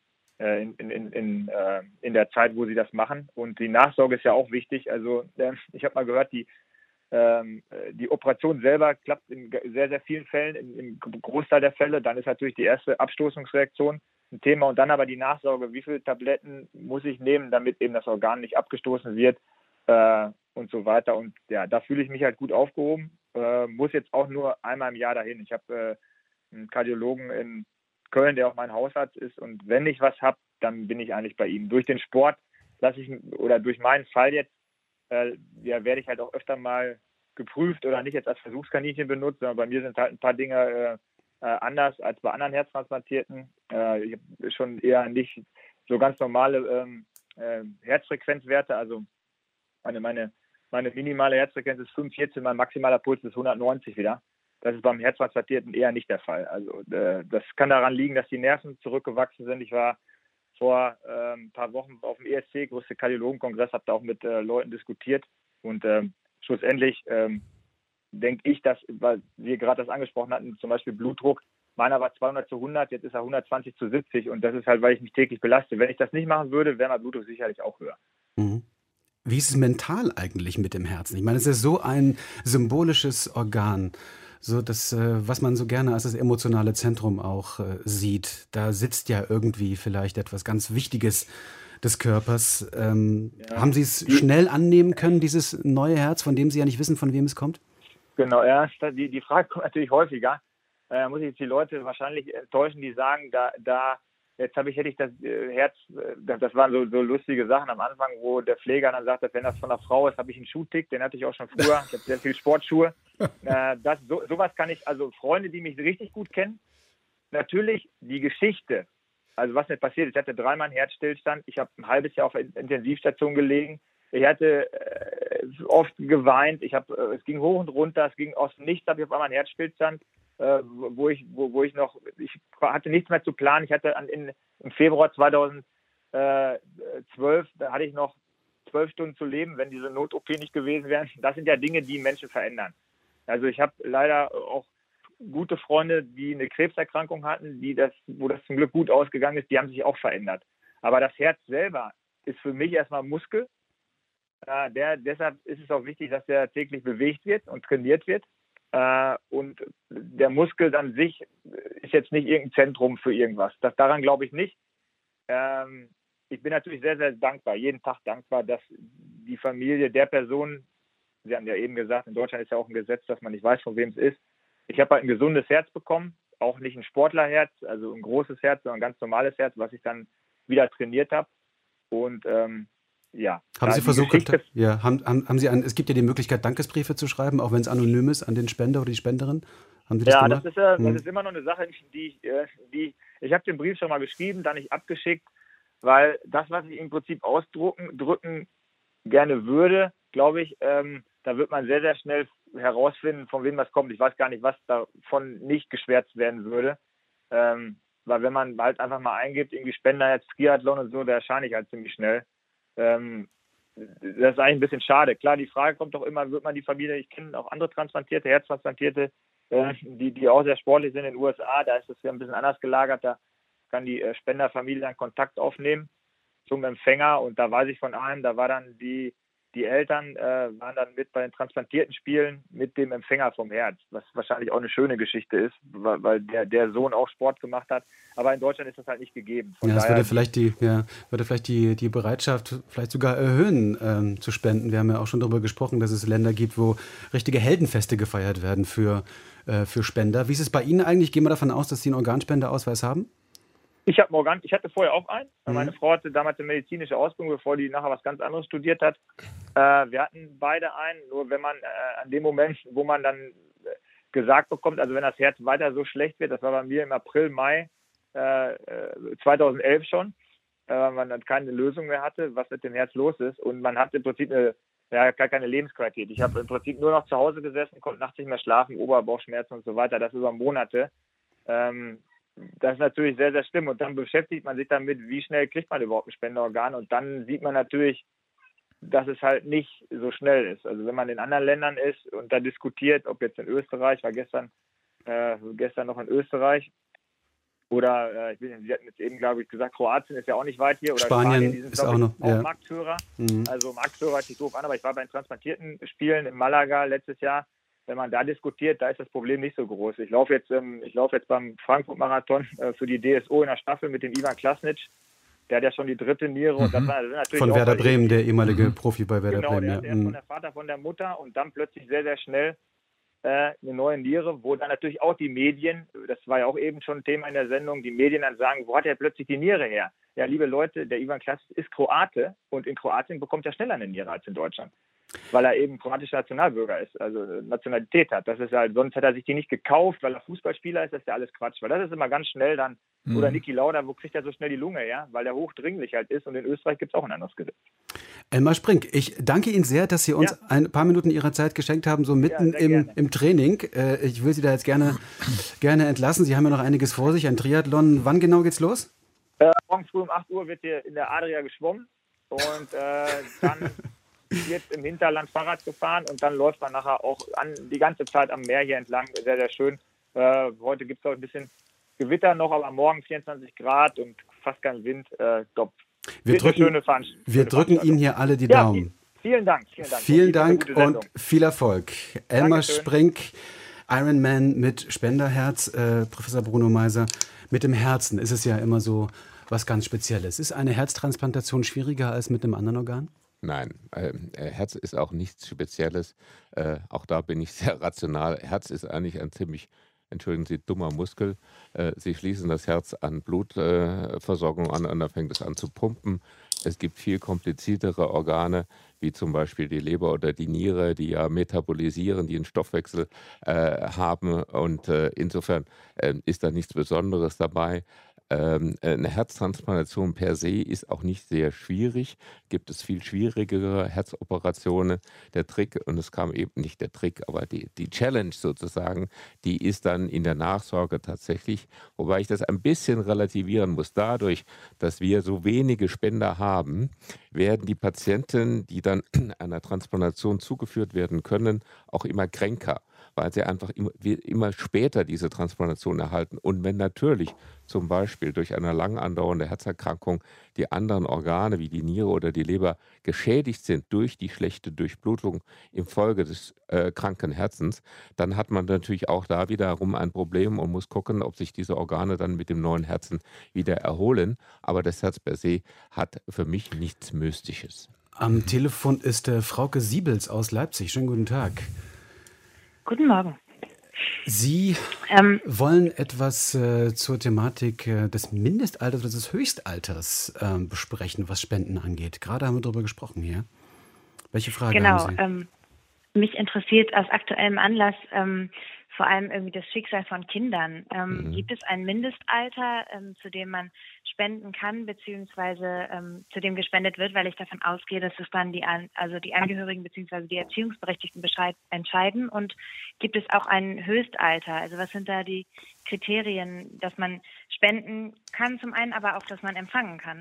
in der Zeit, wo sie das machen. Und die Nachsorge ist ja auch wichtig. Also ich habe mal gehört, die Operation selber klappt in sehr, sehr vielen Fällen, im Großteil der Fälle. Dann ist natürlich die erste Abstoßungsreaktion ein Thema. Und dann aber die Nachsorge, wie viele Tabletten muss ich nehmen, damit eben das Organ nicht abgestoßen wird und so weiter. Und ja, da fühle ich mich halt gut aufgehoben. Muss jetzt auch nur einmal im Jahr dahin. Ich habe einen Kardiologen in Köln, der auch mein Hausarzt ist. Und wenn ich was habe, dann bin ich eigentlich bei ihm. Durch den Sport durch meinen Fall jetzt werde ich halt auch öfter mal geprüft oder nicht jetzt als Versuchskaninchen benutzt, sondern bei mir sind halt ein paar Dinge anders als bei anderen Herztransplantierten. Ich habe schon eher nicht so ganz normale Herzfrequenzwerte, also meine minimale Herzfrequenz ist 45, mein maximaler Puls ist 190 wieder. Das ist beim Herztransplantierten eher nicht der Fall. Also das kann daran liegen, dass die Nerven zurückgewachsen sind. Ich war vor ein paar Wochen auf dem ESC, größte Kardiologenkongress, habe da auch mit Leuten diskutiert und schlussendlich denke ich, dass, weil wir gerade das angesprochen hatten, zum Beispiel Blutdruck, meiner war 200/100, jetzt ist er 120/70 und das ist halt, weil ich mich täglich belaste. Wenn ich das nicht machen würde, wäre mein Blutdruck sicherlich auch höher. Mhm. Wie ist es mental eigentlich mit dem Herzen? Ich meine, es ist so ein symbolisches Organ, so das, was man so gerne als das emotionale Zentrum auch sieht. Da sitzt ja irgendwie vielleicht etwas ganz Wichtiges des Körpers. Haben Sie es schnell annehmen können, dieses neue Herz, von dem Sie ja nicht wissen, von wem es kommt? Genau, ja, die Frage kommt natürlich häufiger. Muss ich jetzt die Leute wahrscheinlich enttäuschen, die sagen, hätte ich das Herz, das waren so lustige Sachen am Anfang, wo der Pfleger dann sagt, wenn das von einer Frau ist, habe ich einen Schuhtick, den hatte ich auch schon früher. Ich habe sehr viel Sportschuhe. Sowas kann ich, also Freunde, die mich richtig gut kennen, natürlich die Geschichte, also was mir passiert ist, ich hatte 3-mal einen Herzstillstand, ich habe ein halbes Jahr auf der Intensivstation gelegen, ich hatte oft geweint, es ging hoch und runter, es ging aus dem Nichts, habe ich auf einmal einen Herzstillstand, wo ich hatte nichts mehr zu planen. Ich hatte im Februar 2012, da hatte ich noch 12 Stunden zu leben, wenn diese Not-OP nicht gewesen wären. Das sind ja Dinge, die Menschen verändern. Also ich habe leider auch gute Freunde, die eine Krebserkrankung hatten, wo das zum Glück gut ausgegangen ist, die haben sich auch verändert. Aber das Herz selber ist für mich erstmal Muskel. Deshalb ist es auch wichtig, dass der täglich bewegt wird und trainiert wird. Und der Muskel an sich ist jetzt nicht irgendein Zentrum für irgendwas. Daran glaube ich nicht. Ich bin natürlich sehr, sehr dankbar, jeden Tag dankbar, dass die Familie der Person, Sie haben ja eben gesagt, in Deutschland ist ja auch ein Gesetz, dass man nicht weiß, von wem es ist. Ich habe halt ein gesundes Herz bekommen, auch nicht ein Sportlerherz, also ein großes Herz, sondern ein ganz normales Herz, was ich dann wieder trainiert habe. Und ja. Haben Sie versucht, haben Sie es gibt ja die Möglichkeit, Dankesbriefe zu schreiben, auch wenn es anonym ist, an den Spender oder die Spenderin? Haben Sie das gemacht? Das ist immer noch eine Sache, ich habe den Brief schon mal geschrieben, dann nicht abgeschickt, weil das, was ich im Prinzip drücken gerne würde, glaube ich, da wird man sehr, sehr schnell herausfinden, von wem das kommt. Ich weiß gar nicht, was davon nicht geschwärzt werden würde. Weil wenn man halt einfach mal eingibt, irgendwie Spenderherz, Triathlon und so, da erscheine ich halt ziemlich schnell. Das ist eigentlich ein bisschen schade. Klar, die Frage kommt doch immer, wird man die Familie, ich kenne auch andere Transplantierte, Herztransplantierte, die auch sehr sportlich sind in den USA, da ist es ja ein bisschen anders gelagert, da kann die Spenderfamilie dann Kontakt aufnehmen zum Empfänger und da weiß ich von einem, da war dann die Eltern waren dann mit bei den transplantierten Spielen mit dem Empfänger vom Herz, was wahrscheinlich auch eine schöne Geschichte ist, weil der Sohn auch Sport gemacht hat. Aber in Deutschland ist das halt nicht gegeben. Es würde vielleicht die Bereitschaft vielleicht sogar erhöhen, zu spenden. Wir haben ja auch schon darüber gesprochen, dass es Länder gibt, wo richtige Heldenfeste gefeiert werden für Spender. Wie ist es bei Ihnen eigentlich? Gehen wir davon aus, dass Sie einen Organspendeausweis haben? Ich hatte vorher auch einen. Meine Frau hatte damals eine medizinische Ausbildung, bevor die nachher was ganz anderes studiert hat. Wir hatten beide einen, nur wenn man an dem Moment, wo man dann gesagt bekommt, also wenn das Herz weiter so schlecht wird, das war bei mir im April, Mai 2011 schon, weil man dann keine Lösung mehr hatte, was mit dem Herz los ist. Und man hat im Prinzip gar keine Lebensqualität. Ich habe im Prinzip nur noch zu Hause gesessen, konnte nachts nicht mehr schlafen, Oberbauchschmerzen und so weiter, das über Monate. Das ist natürlich sehr, sehr schlimm. Und dann beschäftigt man sich damit, wie schnell kriegt man überhaupt ein Spenderorgan. Und dann sieht man natürlich, dass es halt nicht so schnell ist. Also wenn man in anderen Ländern ist und da diskutiert, ob jetzt in Österreich, war gestern noch in Österreich, oder Sie hatten jetzt eben, glaube ich, gesagt, Kroatien ist ja auch nicht weit hier. Oder Spanien die sind, ist auch noch Marktführer. Also Marktführer hört sich doof an, aber ich war bei den transplantierten Spielen in Malaga letztes Jahr. Wenn man da diskutiert, da ist das Problem nicht so groß. Ich laufe jetzt beim Frankfurt-Marathon für die DSO in der Staffel mit dem Ivan Klasnic. Der hat ja schon die 3. Niere. Und das war natürlich von Werder Bremen, der ehemalige Profi bei Werder Bremen. Genau, der ist von der Vater, von der Mutter und dann plötzlich sehr, sehr schnell eine neue Niere, wo dann natürlich auch die Medien, das war ja auch eben schon ein Thema in der Sendung, die Medien dann sagen, wo hat er plötzlich die Niere her? Ja, liebe Leute, der Ivan Klasnic ist Kroate und in Kroatien bekommt er schneller eine Niere als in Deutschland. weil er eben kroatischer Nationalbürger ist, also Nationalität hat. Das ist halt, sonst hätte er sich die nicht gekauft, weil er Fußballspieler ist, das ist ja alles Quatsch. Weil das ist immer ganz schnell dann, oder Niki Lauda, wo kriegt er so schnell die Lunge, ja? Weil der hochdringlich halt ist und in Österreich gibt es auch ein anderes Gesetz. Elmar Sprink, ich danke Ihnen sehr, dass Sie uns ein paar Minuten Ihrer Zeit geschenkt haben, so mitten im Training. Ich will Sie da jetzt gerne entlassen. Sie haben ja noch einiges vor sich, ein Triathlon. Wann genau geht's los? Morgen früh um 8 Uhr wird hier in der Adria geschwommen und dann wird im Hinterland Fahrrad gefahren und dann läuft man nachher auch die ganze Zeit am Meer hier entlang. Sehr, sehr schön. Heute gibt es auch ein bisschen Gewitter noch, aber morgen 24 Grad und fast kein Wind. Top. Wir drücken Ihnen hier alle die Daumen. Vielen Dank. Vielen Dank und viel Erfolg. Elmar Sprink, Ironman mit Spenderherz, Professor Bruno Meiser. Mit dem Herzen ist es ja immer so was ganz Spezielles. Ist eine Herztransplantation schwieriger als mit einem anderen Organ? Nein, Herz ist auch nichts Spezielles. Auch da bin ich sehr rational. Herz ist eigentlich ein ziemlich, entschuldigen Sie, dummer Muskel. Sie schließen das Herz an Blutversorgung an und dann fängt es an zu pumpen. Es gibt viel kompliziertere Organe, wie zum Beispiel die Leber oder die Niere, die ja metabolisieren, die einen Stoffwechsel haben. Und insofern ist da nichts Besonderes dabei. Eine Herztransplantation per se ist auch nicht sehr schwierig. Gibt es viel schwierigere Herzoperationen. Der Trick, und es kam eben nicht der Trick, aber die Challenge sozusagen, die ist dann in der Nachsorge tatsächlich, wobei ich das ein bisschen relativieren muss. Dadurch, dass wir so wenige Spender haben, werden die Patienten, die dann einer Transplantation zugeführt werden können, auch immer kränker, weil sie einfach immer später diese Transplantation erhalten. Und wenn natürlich zum Beispiel durch eine lang andauernde Herzerkrankung die anderen Organe wie die Niere oder die Leber geschädigt sind durch die schlechte Durchblutung infolge des kranken Herzens, dann hat man natürlich auch da wiederum ein Problem und muss gucken, ob sich diese Organe dann mit dem neuen Herzen wieder erholen. Aber das Herz per se hat für mich nichts Mystisches. Am Telefon ist Frauke Siebels aus Leipzig. Schönen guten Tag. Guten Morgen. Sie wollen etwas zur Thematik des Mindestalters oder des Höchstalters besprechen, was Spenden angeht. Gerade haben wir darüber gesprochen hier. Welche Frage haben Sie? Mich interessiert aus aktuellem Anlass vor allem irgendwie das Schicksal von Kindern. Gibt es ein Mindestalter, zu dem man spenden kann, beziehungsweise zu dem gespendet wird, weil ich davon ausgehe, dass es dann die Angehörigen beziehungsweise die Erziehungsberechtigten entscheiden? Und gibt es auch ein Höchstalter? Also was sind da die Kriterien, dass man spenden kann zum einen, aber auch, dass man empfangen kann?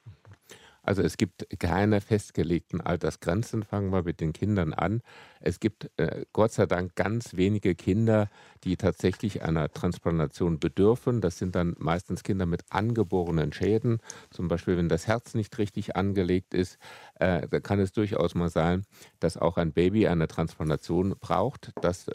Also es gibt keine festgelegten Altersgrenzen, fangen wir mit den Kindern an. Es gibt Gott sei Dank ganz wenige Kinder, die tatsächlich einer Transplantation bedürfen. Das sind dann meistens Kinder mit angeborenen Schäden. Zum Beispiel, wenn das Herz nicht richtig angelegt ist, da kann es durchaus mal sein, dass auch ein Baby eine Transplantation braucht. Das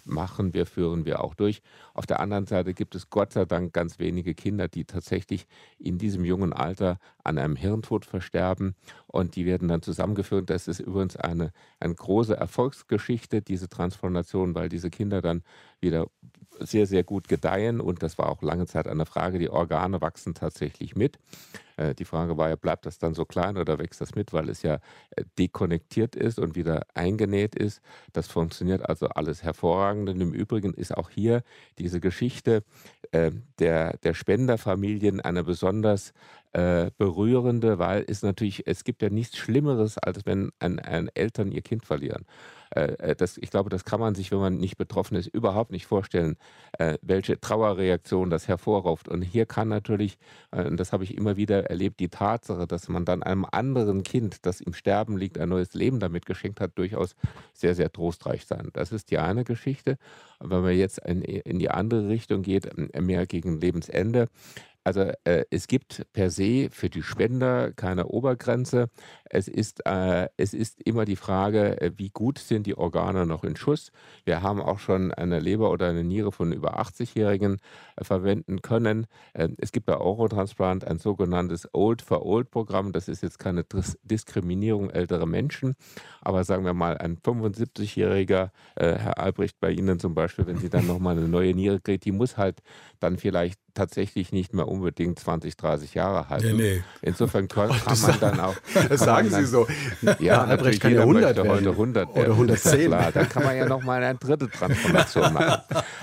führen wir auch durch. Auf der anderen Seite gibt es Gott sei Dank ganz wenige Kinder, die tatsächlich in diesem jungen Alter an einem Hirntod versterben und die werden dann zusammengeführt. Das ist übrigens eine große Erfolgsgeschichte, diese Transplantation, weil diese Kinder dann wieder sehr, sehr gut gedeihen und das war auch lange Zeit eine Frage, die Organe wachsen tatsächlich mit. Die Frage war ja, bleibt das dann so klein oder wächst das mit, weil es ja dekonnektiert ist und wieder eingenäht ist. Das funktioniert also alles hervorragend. Und im Übrigen ist auch hier diese Geschichte der Spenderfamilien eine besonders berührende, weil es gibt ja nichts Schlimmeres, als wenn Eltern ihr Kind verlieren. Ich glaube, das kann man sich, wenn man nicht betroffen ist, überhaupt nicht vorstellen, welche Trauerreaktion das hervorruft. Und hier kann natürlich, und das habe ich immer wieder erlebt, die Tatsache, dass man dann einem anderen Kind, das im Sterben liegt, ein neues Leben damit geschenkt hat, durchaus sehr, sehr trostreich sein. Das ist die eine Geschichte. Und wenn man jetzt in die andere Richtung geht, mehr gegen Lebensende, also es gibt per se für die Spender keine Obergrenze. Es ist immer die Frage, wie gut sind die Organe noch in Schuss. Wir haben auch schon eine Leber oder eine Niere von über 80-Jährigen verwenden können. Es gibt bei Eurotransplant ein sogenanntes Old-for-Old-Programm. Das ist jetzt keine Diskriminierung älterer Menschen, aber sagen wir mal ein 75-Jähriger, Herr Albrecht, bei Ihnen zum Beispiel, wenn Sie dann nochmal eine neue Niere kriegt, die muss halt dann vielleicht tatsächlich nicht mehr unbedingt 20, 30 Jahre halten. Nee. Insofern kann man dann auch... Das sagen Sie so. Ja, Albrecht kann ja 100 werden. Heute 100 werden. Oder 110. Ja klar. Dann kann man ja noch mal eine dritte Transplantation machen.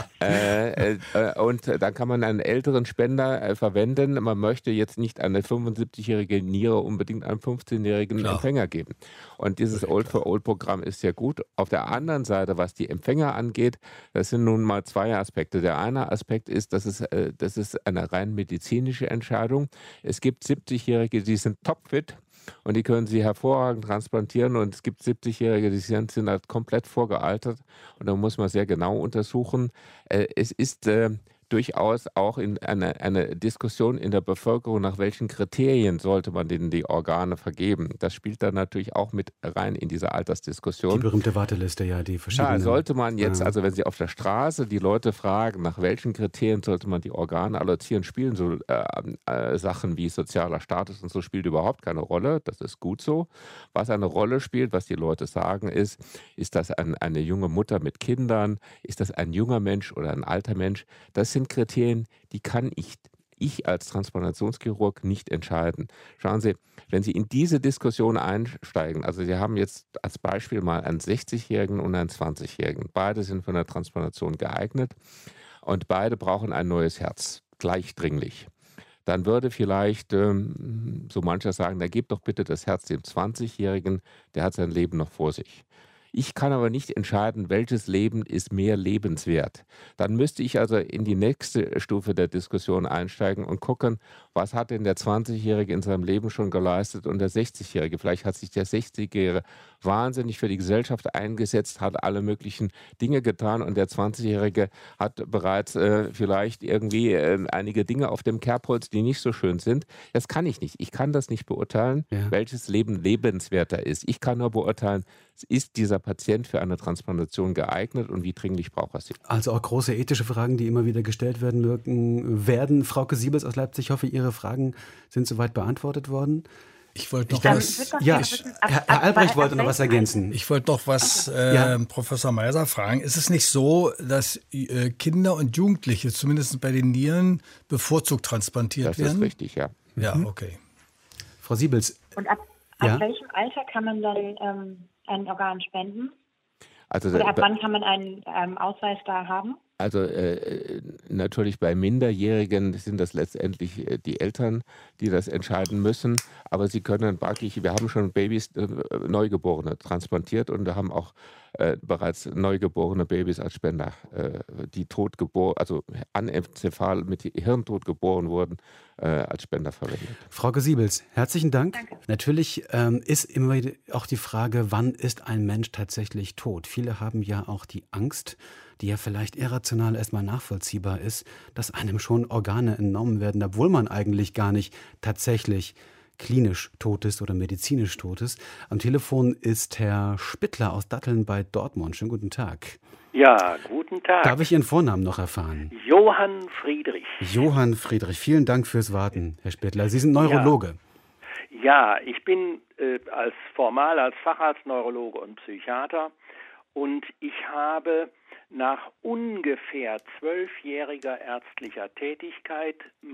Und dann kann man einen älteren Spender verwenden. Man möchte jetzt nicht eine 75-jährige Niere unbedingt einem 15-jährigen Empfänger geben. Und dieses Old-for-Old-Programm ist sehr gut. Auf der anderen Seite, was die Empfänger angeht, das sind nun mal zwei Aspekte. Der eine Aspekt ist, das ist eine rein medizinische Entscheidung. Es gibt 70-Jährige, die sind topfit. Und die können sie hervorragend transplantieren. Und es gibt 70-Jährige, die sind halt komplett vorgealtert. Und da muss man sehr genau untersuchen. Es ist durchaus auch in eine Diskussion in der Bevölkerung, nach welchen Kriterien sollte man denen die Organe vergeben. Das spielt dann natürlich auch mit rein in diese Altersdiskussion. Die berühmte Warteliste, ja, die verschiedenen. Ja, sollte man jetzt, also wenn Sie auf der Straße die Leute fragen, nach welchen Kriterien sollte man die Organe allozieren, spielen so Sachen wie sozialer Status und so spielt überhaupt keine Rolle. Das ist gut so. Was eine Rolle spielt, was die Leute sagen, ist das eine junge Mutter mit Kindern? Ist das ein junger Mensch oder ein alter Mensch? Das sind Kriterien, die kann ich als Transplantationschirurg nicht entscheiden. Schauen Sie, wenn Sie in diese Diskussion einsteigen, also Sie haben jetzt als Beispiel mal einen 60-Jährigen und einen 20-Jährigen. Beide sind für eine Transplantation geeignet und beide brauchen ein neues Herz, gleich dringlich. Dann würde vielleicht so mancher sagen, na gebt doch bitte das Herz dem 20-Jährigen, der hat sein Leben noch vor sich. Ich kann aber nicht entscheiden, welches Leben ist mehr lebenswert. Dann müsste ich also in die nächste Stufe der Diskussion einsteigen und gucken, was hat denn der 20-Jährige in seinem Leben schon geleistet und der 60-Jährige. Vielleicht hat sich der 60-Jährige wahnsinnig für die Gesellschaft eingesetzt, hat alle möglichen Dinge getan und der 20-Jährige hat bereits vielleicht irgendwie einige Dinge auf dem Kerbholz, die nicht so schön sind. Das kann ich nicht. Ich kann das nicht beurteilen, welches Leben lebenswerter ist. Ich kann nur beurteilen, ist dieser Patient für eine Transplantation geeignet und wie dringlich braucht er sie? Also auch große ethische Fragen, die immer wieder gestellt werden. Frauke Siebels aus Leipzig, ich hoffe, Ihre Fragen sind soweit beantwortet worden. Ich wollte noch was. Herr Albrecht wollte noch was ergänzen. Ich wollte noch was Professor Meiser fragen. Ist es nicht so, dass Kinder und Jugendliche, zumindest bei den Nieren, bevorzugt transplantiert werden? Das ist richtig, ja. Ja, okay. Frau Siebels. Und ab welchem Alter kann man dann ein Organ spenden? Also, oder ab wann kann man einen Ausweis da haben? Also natürlich bei Minderjährigen sind das letztendlich die Eltern, die das entscheiden müssen. Aber sie können praktisch, wir haben schon Babys, Neugeborene transplantiert und wir haben auch bereits neugeborene Babys als Spender, die totgeboren, also anenzephal mit Hirntod geboren wurden, als Spender verwendet. Frau Siebels, herzlichen Dank. Danke. Natürlich ist immer wieder auch die Frage, wann ist ein Mensch tatsächlich tot? Viele haben ja auch die Angst, die ja vielleicht irrational erstmal nachvollziehbar ist, dass einem schon Organe entnommen werden, obwohl man eigentlich gar nicht tatsächlich klinisch tot ist oder medizinisch tot ist. Am Telefon ist Herr Spittler aus Datteln bei Dortmund. Schönen guten Tag. Ja, guten Tag. Darf ich Ihren Vornamen noch erfahren? Johann Friedrich. Johann Friedrich, vielen Dank fürs Warten, Herr Spittler. Sie sind Neurologe. Ja, ich bin als Facharzt Neurologe und Psychiater und ich habe nach ungefähr 12-jähriger ärztlicher Tätigkeit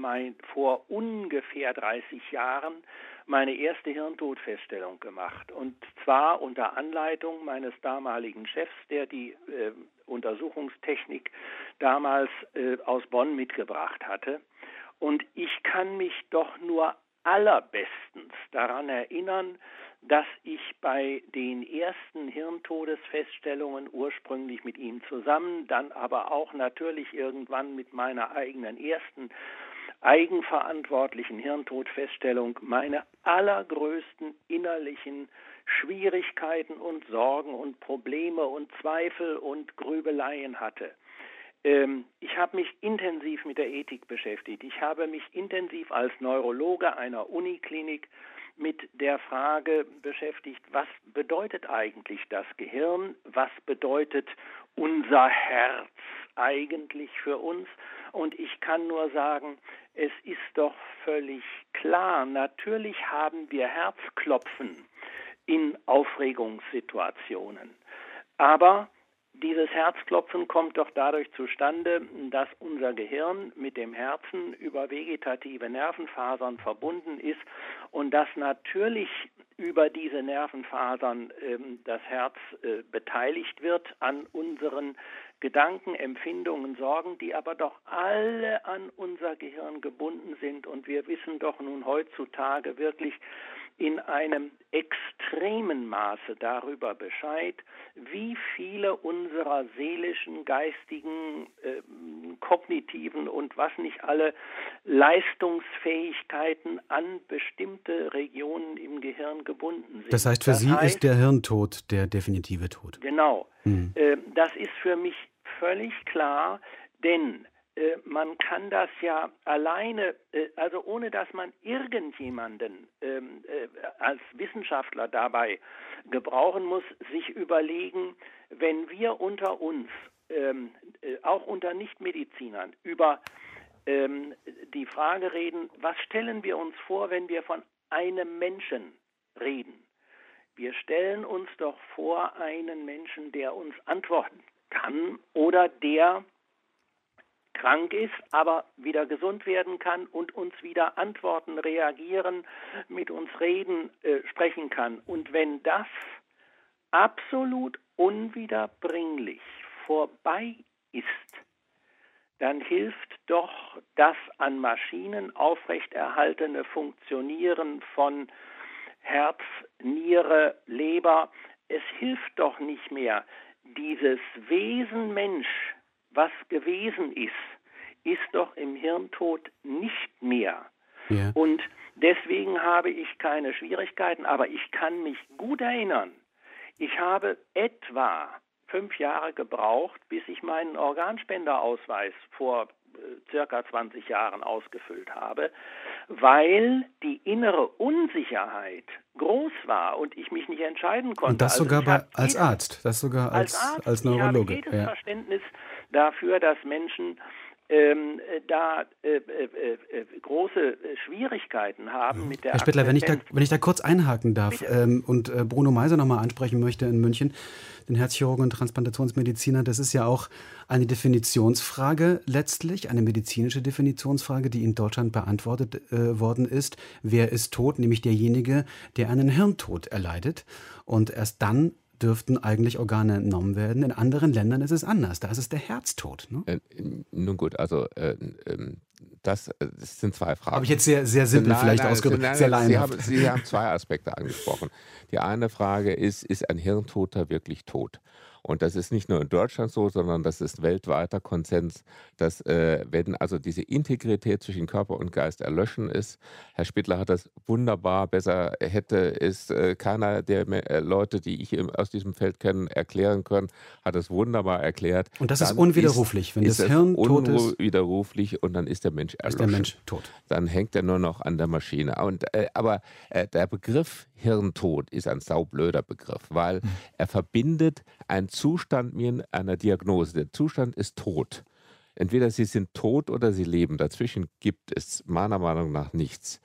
vor ungefähr 30 Jahren meine erste Hirntodfeststellung gemacht. Und zwar unter Anleitung meines damaligen Chefs, der die Untersuchungstechnik damals aus Bonn mitgebracht hatte. Und ich kann mich doch nur allerbestens daran erinnern, dass ich bei den ersten Hirntodesfeststellungen ursprünglich mit ihm zusammen, dann aber auch natürlich irgendwann mit meiner eigenen ersten eigenverantwortlichen Hirntodfeststellung meine allergrößten innerlichen Schwierigkeiten und Sorgen und Probleme und Zweifel und Grübeleien hatte. Ich habe mich intensiv mit der Ethik beschäftigt. Ich habe mich intensiv als Neurologe einer Uniklinik mit der Frage beschäftigt, was bedeutet eigentlich das Gehirn? Was bedeutet unser Herz eigentlich für uns? Und ich kann nur sagen, es ist doch völlig klar, natürlich haben wir Herzklopfen in Aufregungssituationen. Aber Dieses Herzklopfen kommt doch dadurch zustande, dass unser Gehirn mit dem Herzen über vegetative Nervenfasern verbunden ist und dass natürlich über diese Nervenfasern das Herz beteiligt wird an unseren Gedanken, Empfindungen, Sorgen, die aber doch alle an unser Gehirn gebunden sind. Und wir wissen doch nun heutzutage wirklich in einem extremen Maße darüber Bescheid, wie viele unserer seelischen, geistigen, kognitiven und was nicht alle Leistungsfähigkeiten an bestimmte Regionen im Gehirn gebunden sind. Das heißt, für Sie ist der Hirntod der definitive Tod. Genau. Das ist für mich völlig klar, denn man kann das ja alleine, also ohne dass man irgendjemanden als Wissenschaftler dabei gebrauchen muss, sich überlegen, wenn wir unter uns, auch unter Nichtmedizinern, über die Frage reden, was stellen wir uns vor, wenn wir von einem Menschen reden? Wir stellen uns doch vor einen Menschen, der uns antworten kann oder der krank ist, aber wieder gesund werden kann und uns wieder antworten, reagieren, mit uns reden, sprechen kann. Und wenn das absolut unwiederbringlich vorbei ist, dann hilft doch das an Maschinen aufrechterhaltene Funktionieren von Herz, Niere, Leber. Es hilft doch nicht mehr. Dieses Wesen Mensch, was gewesen ist doch im Hirntod nicht mehr. Ja. Und deswegen habe ich keine Schwierigkeiten, aber ich kann mich gut erinnern. Ich habe etwa 5 Jahre gebraucht, bis ich meinen Organspenderausweis vor circa 20 Jahren ausgefüllt habe, weil die innere Unsicherheit groß war und ich mich nicht entscheiden konnte. Und das sogar als Arzt, das sogar als Neurologe. Ich habe jedes Verständnis dafür, dass Menschen große Schwierigkeiten haben mit der Herr Spittler, wenn ich da kurz einhaken darf und Bruno Meiser nochmal ansprechen möchte in München, den Herzchirurgen und Transplantationsmediziner, das ist ja auch eine Definitionsfrage letztlich, eine medizinische Definitionsfrage, die in Deutschland beantwortet worden ist. Wer ist tot? Nämlich derjenige, der einen Hirntod erleidet. Und erst dann dürften eigentlich Organe entnommen werden. In anderen Ländern ist es anders. Da ist es der Herztod. Ne? Nun gut, also das sind 2 Fragen. Habe ich jetzt sehr, sehr simpel ausgedrückt, sehr laienhaft. Sie haben 2 Aspekte angesprochen. Die eine Frage ist ein Hirntoter wirklich tot? Und das ist nicht nur in Deutschland so, sondern das ist weltweiter Konsens, dass wenn also diese Integrität zwischen Körper und Geist erlöschen ist, Herr Spittler hat das wunderbar, besser hätte es keiner der Leute, die ich aus diesem Feld kenne, erklären können, hat es wunderbar erklärt. Und das ist unwiderruflich, wenn das Hirn tot ist. Unwiderruflich und dann ist der Mensch erloschen. Ist der Mensch tot. Dann hängt er nur noch an der Maschine. Aber der Begriff Hirntod ist ein saublöder Begriff, weil er verbindet einen Zustand mit einer Diagnose. Der Zustand ist tot. Entweder Sie sind tot oder Sie leben. Dazwischen gibt es meiner Meinung nach nichts.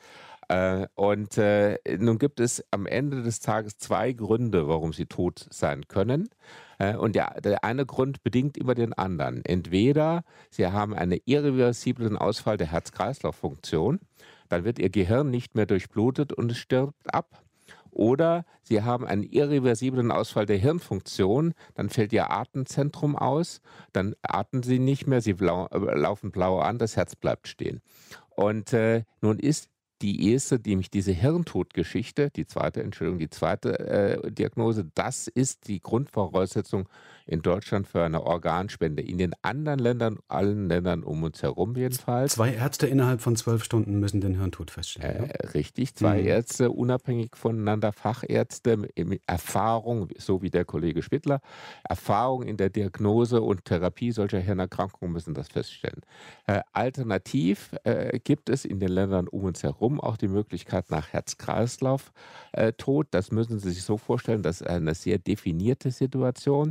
Nun gibt es am Ende des Tages 2 Gründe, warum Sie tot sein können. Und der eine Grund bedingt immer den anderen. Entweder Sie haben einen irreversiblen Ausfall der Herz-Kreislauf-Funktion, dann wird Ihr Gehirn nicht mehr durchblutet und es stirbt ab. Oder Sie haben einen irreversiblen Ausfall der Hirnfunktion, dann fällt Ihr Atemzentrum aus, dann atmen Sie nicht mehr, Sie laufen blau an, das Herz bleibt stehen. Und nun ist die erste, nämlich diese Hirntodgeschichte, die zweite Diagnose, das ist die Grundvoraussetzung in Deutschland für eine Organspende. In den anderen Ländern, allen Ländern um uns herum jedenfalls. 2 Ärzte innerhalb von 12 Stunden müssen den Hirntod feststellen. Richtig, 2 Ärzte, unabhängig voneinander, Fachärzte, Erfahrung, so wie der Kollege Spittler, Erfahrung in der Diagnose und Therapie solcher Hirnerkrankungen müssen das feststellen. Alternativ gibt es in den Ländern um uns herum auch die Möglichkeit nach Herz-Kreislauf-Tod. Das müssen Sie sich so vorstellen, das ist eine sehr definierte Situation. Der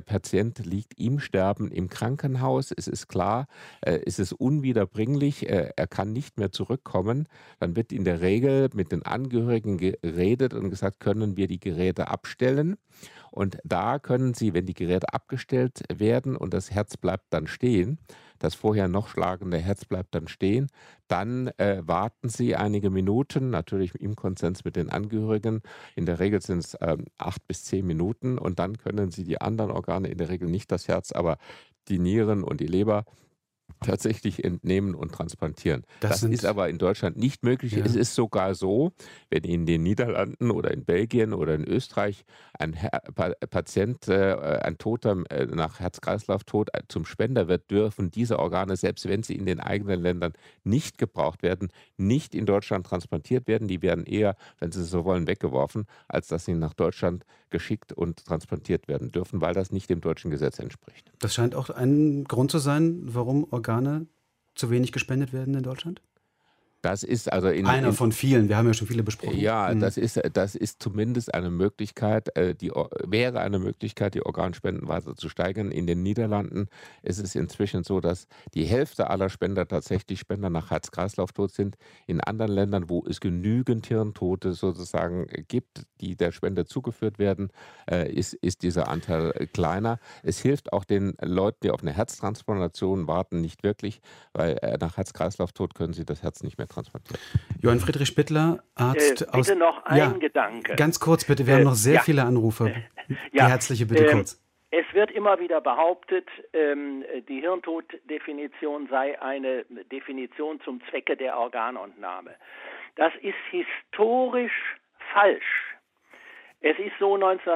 der Patient liegt im Sterben im Krankenhaus, es ist klar, es ist unwiederbringlich, er kann nicht mehr zurückkommen, dann wird in der Regel mit den Angehörigen geredet und gesagt, können wir die Geräte abstellen? Und da können Sie, wenn die Geräte abgestellt werden und das Herz bleibt dann stehen, das vorher noch schlagende Herz bleibt dann stehen, dann warten Sie einige Minuten, natürlich im Konsens mit den Angehörigen. In der Regel sind es 8 bis 10 Minuten und dann können Sie die anderen Organe, in der Regel nicht das Herz, aber die Nieren und die Leber, tatsächlich entnehmen und transplantieren. Das ist aber in Deutschland nicht möglich. Ja. Es ist sogar so, wenn in den Niederlanden oder in Belgien oder in Österreich ein Patient, ein Toter nach Herz-Kreislauf-Tod zum Spender wird, dürfen diese Organe, selbst wenn sie in den eigenen Ländern nicht gebraucht werden, nicht in Deutschland transplantiert werden. Die werden eher, wenn Sie so wollen, weggeworfen, als dass sie nach Deutschland geschickt und transplantiert werden dürfen, weil das nicht dem deutschen Gesetz entspricht. Das scheint auch ein Grund zu sein, warum Organe zu wenig gespendet werden in Deutschland? Das ist also einer von vielen. Wir haben ja schon viele besprochen. Ja, das ist zumindest eine Möglichkeit, wäre eine Möglichkeit, die Organspendenrate zu steigern. In den Niederlanden ist es inzwischen so, dass die Hälfte aller Spender tatsächlich Spender nach Herz-Kreislauf-Tod sind. In anderen Ländern, wo es genügend Hirntote sozusagen gibt, die der Spende zugeführt werden, ist dieser Anteil kleiner. Es hilft auch den Leuten, die auf eine Herztransplantation warten, nicht wirklich, weil nach Herz-Kreislauf-Tod können sie das Herz nicht mehr transplantieren. Johann Friedrich Spittler, Arzt aus... Bitte noch ein Gedanke. Ganz kurz bitte, wir haben noch sehr viele Anrufe. Die herzliche Bitte kurz. Es wird immer wieder behauptet, die Hirntod-Definition sei eine Definition zum Zwecke der Organentnahme. Das ist historisch falsch. Es ist so,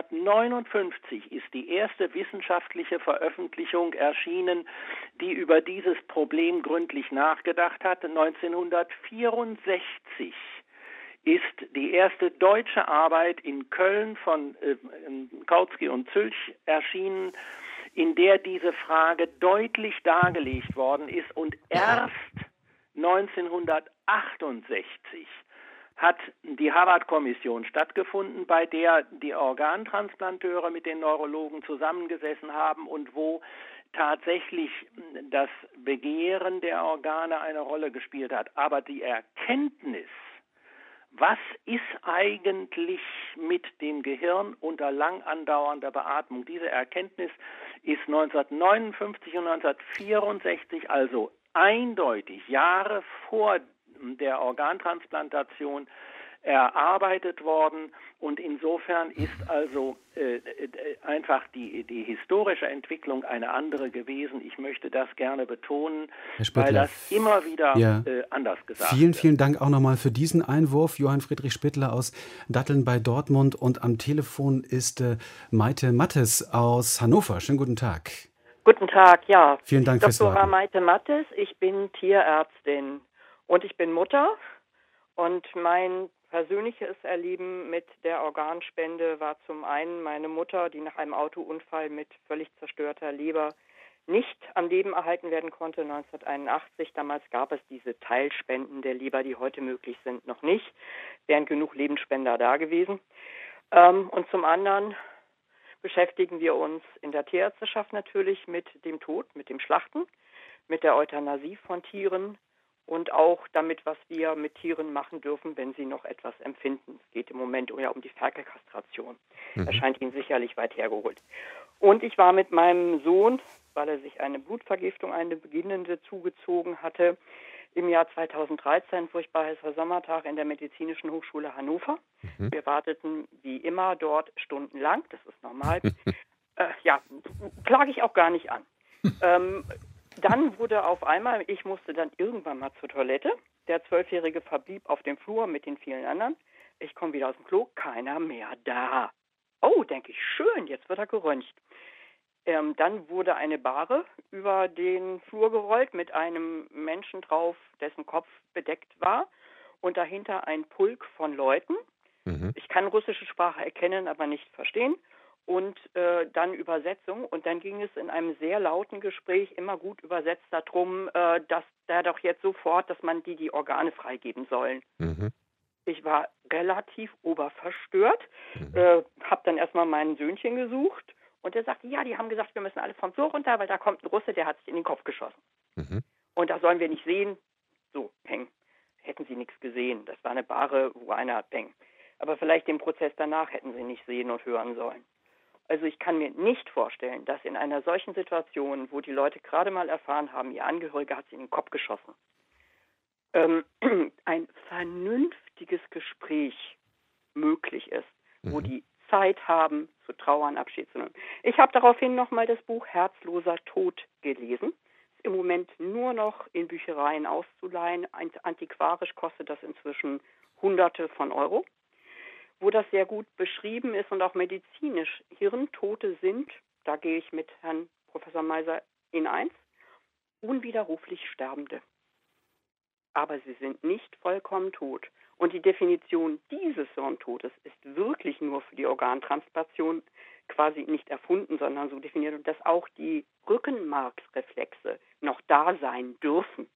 1959 ist die erste wissenschaftliche Veröffentlichung erschienen, die über dieses Problem gründlich nachgedacht hat. 1964 ist die erste deutsche Arbeit in Köln von Kautsky und Zülch erschienen, in der diese Frage deutlich dargelegt worden ist. Und erst 1968 hat die Harvard-Kommission stattgefunden, bei der die Organtransplanteure mit den Neurologen zusammengesessen haben und wo tatsächlich das Begehren der Organe eine Rolle gespielt hat. Aber die Erkenntnis, was ist eigentlich mit dem Gehirn unter lang andauernder Beatmung, diese Erkenntnis ist 1959 und 1964, also eindeutig Jahre vor der Organtransplantation erarbeitet worden und insofern ist also einfach die historische Entwicklung eine andere gewesen. Ich möchte das gerne betonen, weil das immer wieder anders gesagt wird. Vielen Dank auch nochmal für diesen Einwurf. Johann Friedrich Spittler aus Datteln bei Dortmund und am Telefon ist Maite Mattes aus Hannover. Schönen guten Tag. Guten Tag, ja. Vielen Dank fürs Warten. Dr. Maite Mattes, ich bin Tierärztin und ich bin Mutter und mein persönliches Erleben mit der Organspende war zum einen meine Mutter, die nach einem Autounfall mit völlig zerstörter Leber nicht am Leben erhalten werden konnte, 1981. Damals gab es diese Teilspenden der Leber, die heute möglich sind, noch nicht. Wären genug Lebensspender da gewesen. Und zum anderen beschäftigen wir uns in der Tierärzteschaft natürlich mit dem Tod, mit dem Schlachten, mit der Euthanasie von Tieren und auch damit, was wir mit Tieren machen dürfen, wenn sie noch etwas empfinden. Es geht im Moment ja um die Ferkelkastration. Das scheint Ihnen sicherlich weit hergeholt. Und ich war mit meinem Sohn, weil er sich eine Blutvergiftung, eine beginnende, zugezogen hatte, im Jahr 2013, furchtbar heißer Sommertag in der Medizinischen Hochschule Hannover. Wir warteten wie immer dort stundenlang, das ist normal. Klage ich auch gar nicht an. Dann wurde auf einmal, ich musste dann irgendwann mal zur Toilette. Der 12-Jährige verblieb auf dem Flur mit den vielen anderen. Ich komme wieder aus dem Klo, keiner mehr da. Oh, denke ich, schön, jetzt wird er geröntgt. Dann wurde eine Bahre über den Flur gerollt mit einem Menschen drauf, dessen Kopf bedeckt war. Und dahinter ein Pulk von Leuten. Ich kann russische Sprache erkennen, aber nicht verstehen. Und dann Übersetzung. Und dann ging es in einem sehr lauten Gespräch, immer gut übersetzt, darum, dass da doch jetzt sofort, dass man die Organe freigeben sollen. Ich war relativ oberverstört, habe dann erstmal mein Söhnchen gesucht Und er sagte, ja, die haben gesagt, wir müssen alle vom Flur runter, weil da kommt ein Russe, der hat sich in den Kopf geschossen. Mhm. Und das sollen wir nicht sehen. So, peng. Hätten sie nichts gesehen. Das war eine Bahre, wo einer peng. Aber vielleicht den Prozess danach hätten sie nicht sehen und hören sollen. Also ich kann mir nicht vorstellen, dass in einer solchen Situation, wo die Leute gerade mal erfahren haben, ihr Angehöriger hat sich in den Kopf geschossen, ein vernünftiges Gespräch möglich ist, wo die Zeit haben, zu trauern, Abschied zu nehmen. Ich habe daraufhin nochmal das Buch Herzloser Tod gelesen. Ist im Moment nur noch in Büchereien auszuleihen. Antiquarisch kostet das inzwischen Hunderte von Euro, wo das sehr gut beschrieben ist und auch medizinisch. Hirntote sind, da gehe ich mit Herrn Professor Meiser in eins, unwiderruflich Sterbende. Aber sie sind nicht vollkommen tot. Und die Definition dieses Hirntodes ist wirklich nur für die Organtransplantation quasi nicht erfunden, sondern so definiert, und dass auch die Rückenmarksreflexe noch da sein dürfen.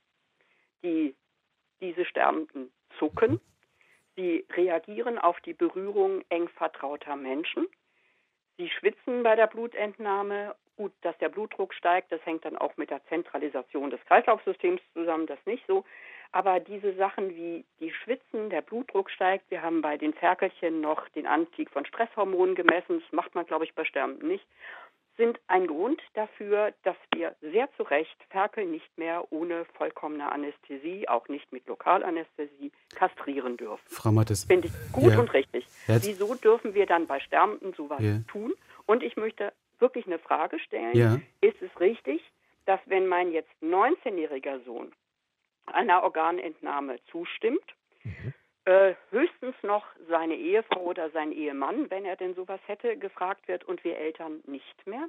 Diese Sterbenden zucken, sie reagieren auf die Berührung eng vertrauter Menschen, sie schwitzen bei der Blutentnahme. Gut, dass der Blutdruck steigt, das hängt dann auch mit der Zentralisation des Kreislaufsystems zusammen, das nicht so. Aber diese Sachen wie die Schwitzen, der Blutdruck steigt, wir haben bei den Ferkelchen noch den Anstieg von Stresshormonen gemessen, das macht man, glaube ich, bei Sterbenden nicht, sind ein Grund dafür, dass wir sehr zu Recht Ferkel nicht mehr ohne vollkommene Anästhesie, auch nicht mit Lokalanästhesie, kastrieren dürfen. Frau Mattes. Finde ich gut und richtig. Wieso dürfen wir dann bei Sterbenden sowas tun? Und ich möchte wirklich eine Frage stellen. Ja. Ist es richtig, dass wenn mein jetzt 19-jähriger Sohn einer Organentnahme zustimmt, höchstens noch seine Ehefrau oder sein Ehemann, wenn er denn sowas hätte, gefragt wird und wir Eltern nicht mehr?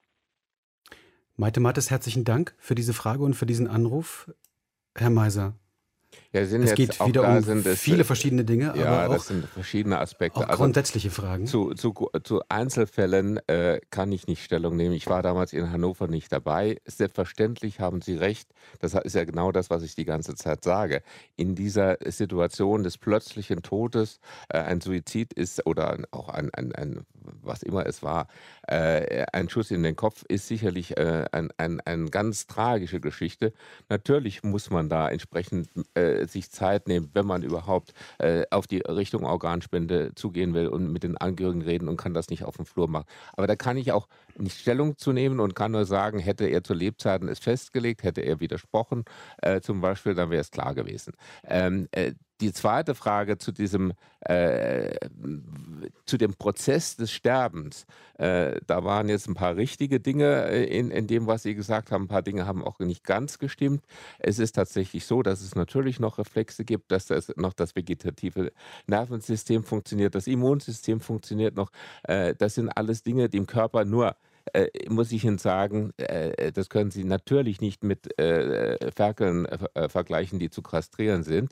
Maite Mattes, herzlichen Dank für diese Frage und für diesen Anruf. Herr Meiser. Ja, es geht wieder um viele verschiedene Dinge, aber auch, das sind verschiedene Aspekte. Auch grundsätzliche Fragen. Zu Einzelfällen kann ich nicht Stellung nehmen. Ich war damals in Hannover nicht dabei. Selbstverständlich haben Sie recht. Das ist ja genau das, was ich die ganze Zeit sage. In dieser Situation des plötzlichen Todes, ein Suizid ist oder auch ein was immer es war, ein Schuss in den Kopf ist sicherlich eine ganz tragische Geschichte. Natürlich muss man da entsprechend sich Zeit nehmen, wenn man überhaupt auf die Richtung Organspende zugehen will und mit den Angehörigen reden und kann das nicht auf dem Flur machen. Aber da kann ich auch nicht Stellung zu nehmen und kann nur sagen, hätte er zu Lebzeiten es festgelegt, hätte er widersprochen, zum Beispiel, dann wäre es klar gewesen. Die zweite Frage zu dem Prozess des Sterbens, da waren jetzt ein paar richtige Dinge in dem, was Sie gesagt haben. Ein paar Dinge haben auch nicht ganz gestimmt. Es ist tatsächlich so, dass es natürlich noch Reflexe gibt, dass das vegetative Nervensystem funktioniert, das Immunsystem funktioniert noch. Das sind alles Dinge, die im Körper nur muss ich Ihnen sagen, das können Sie natürlich nicht mit Ferkeln vergleichen, die zu kastrieren sind.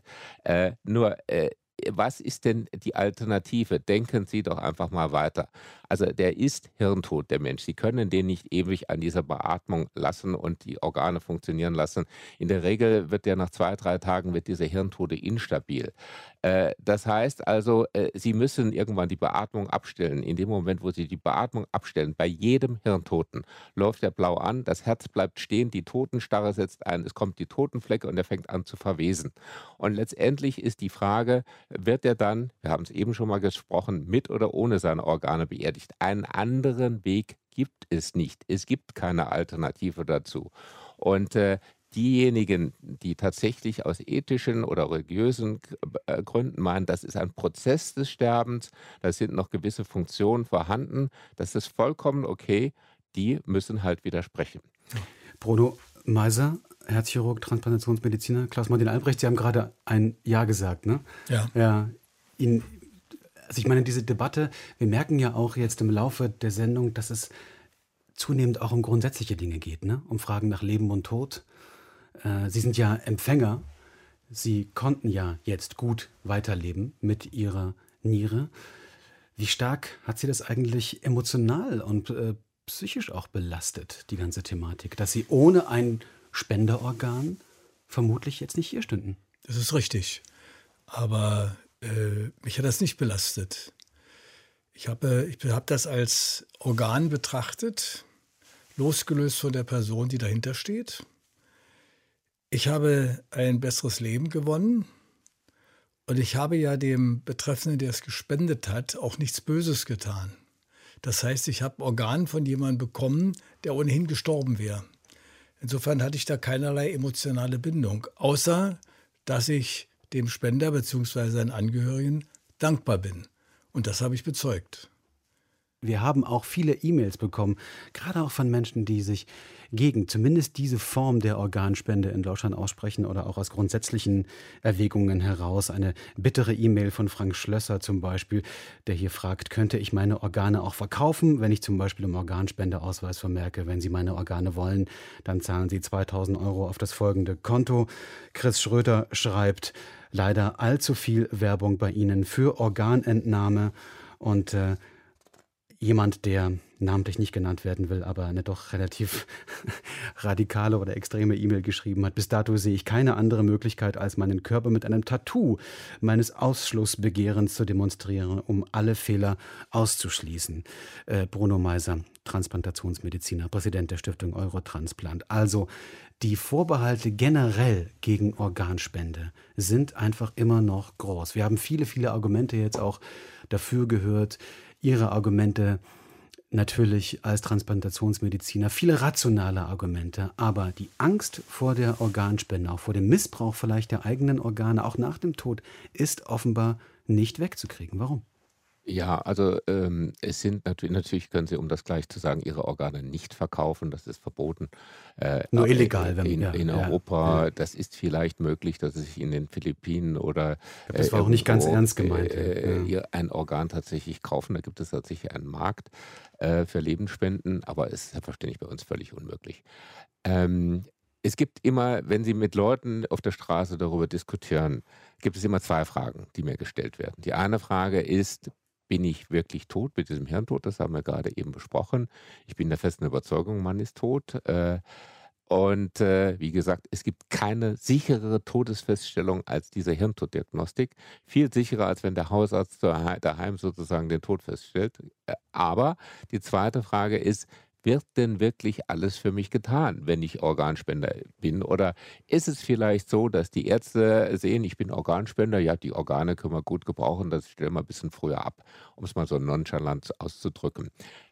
Was ist denn die Alternative? Denken Sie doch einfach mal weiter. Also der ist hirntot, der Mensch. Sie können den nicht ewig an dieser Beatmung lassen und die Organe funktionieren lassen. In der Regel wird der nach 2-3 Tagen wird dieser Hirntote instabil. Das heißt also, Sie müssen irgendwann die Beatmung abstellen. In dem Moment, wo Sie die Beatmung abstellen, bei jedem Hirntoten läuft der blau an, das Herz bleibt stehen, die Totenstarre setzt ein, es kommt die Totenflecke und er fängt an zu verwesen. Und letztendlich ist die Frage, wird er dann, wir haben es eben schon mal gesprochen, mit oder ohne seine Organe beerdigt? Einen anderen Weg gibt es nicht. Es gibt keine Alternative dazu. Und diejenigen, die tatsächlich aus ethischen oder religiösen Gründen meinen, das ist ein Prozess des Sterbens, da sind noch gewisse Funktionen vorhanden, das ist vollkommen okay, die müssen halt widersprechen. Bruno Meiser, Herzchirurg, Transplantationsmediziner, Klaus-Martin Albrecht, Sie haben gerade ein Ja gesagt, ne? Ja. Also ich meine, diese Debatte, wir merken ja auch jetzt im Laufe der Sendung, dass es zunehmend auch um grundsätzliche Dinge geht, ne? Um Fragen nach Leben und Tod. Sie sind ja Empfänger. Sie konnten ja jetzt gut weiterleben mit Ihrer Niere. Wie stark hat Sie das eigentlich emotional und psychisch auch belastet, die ganze Thematik, dass Sie ohne ein Spenderorgan vermutlich jetzt nicht hier stünden? Das ist richtig. Aber mich hat das nicht belastet. Ich hab das als Organ betrachtet, losgelöst von der Person, die dahinter steht. Ich habe ein besseres Leben gewonnen und ich habe ja dem Betreffenden, der es gespendet hat, auch nichts Böses getan. Das heißt, ich habe ein Organ von jemandem bekommen, der ohnehin gestorben wäre. Insofern hatte ich da keinerlei emotionale Bindung, außer dass ich dem Spender bzw. seinen Angehörigen dankbar bin. Und das habe ich bezeugt. Wir haben auch viele E-Mails bekommen, gerade auch von Menschen, die sich gegen zumindest diese Form der Organspende in Deutschland aussprechen oder auch aus grundsätzlichen Erwägungen heraus. Eine bittere E-Mail von Frank Schlösser zum Beispiel, der hier fragt, könnte ich meine Organe auch verkaufen, wenn ich zum Beispiel im Organspendeausweis vermerke, wenn Sie meine Organe wollen, dann zahlen Sie 2.000 € auf das folgende Konto. Chris Schröder schreibt, leider allzu viel Werbung bei Ihnen für Organentnahme und jemand, der namentlich nicht genannt werden will, aber eine doch relativ radikale oder extreme E-Mail geschrieben hat. Bis dato sehe ich keine andere Möglichkeit, als meinen Körper mit einem Tattoo meines Ausschlussbegehrens zu demonstrieren, um alle Fehler auszuschließen. Bruno Meiser, Transplantationsmediziner, Präsident der Stiftung Eurotransplant. Also die Vorbehalte generell gegen Organspende sind einfach immer noch groß. Wir haben viele, viele Argumente jetzt auch dafür gehört. Ihre Argumente natürlich als Transplantationsmediziner, viele rationale Argumente, aber die Angst vor der Organspende, auch vor dem Missbrauch vielleicht der eigenen Organe, auch nach dem Tod, ist offenbar nicht wegzukriegen. Warum? Ja, also es sind natürlich können Sie, um das gleich zu sagen, Ihre Organe nicht verkaufen, das ist verboten. Nur illegal, in Europa. Das ist vielleicht möglich, dass Sie sich in den Philippinen oder das war auch nicht ganz ernst gemeint. ein Organ tatsächlich kaufen. Da gibt es tatsächlich einen Markt für Lebensspenden, aber es ist selbstverständlich bei uns völlig unmöglich. Es gibt immer, wenn Sie mit Leuten auf der Straße darüber diskutieren, gibt es immer zwei Fragen, die mir gestellt werden. Die eine Frage ist, bin ich wirklich tot mit diesem Hirntod? Das haben wir gerade eben besprochen. Ich bin der festen Überzeugung, man ist tot. Und wie gesagt, es gibt keine sicherere Todesfeststellung als diese Hirntoddiagnostik. Viel sicherer, als wenn der Hausarzt daheim sozusagen den Tod feststellt. Aber die zweite Frage ist, wird denn wirklich alles für mich getan, wenn ich Organspender bin? Oder ist es vielleicht so, dass die Ärzte sehen, ich bin Organspender, ja, die Organe können wir gut gebrauchen, das stellen wir ein bisschen früher ab, um es mal so nonchalant auszudrücken.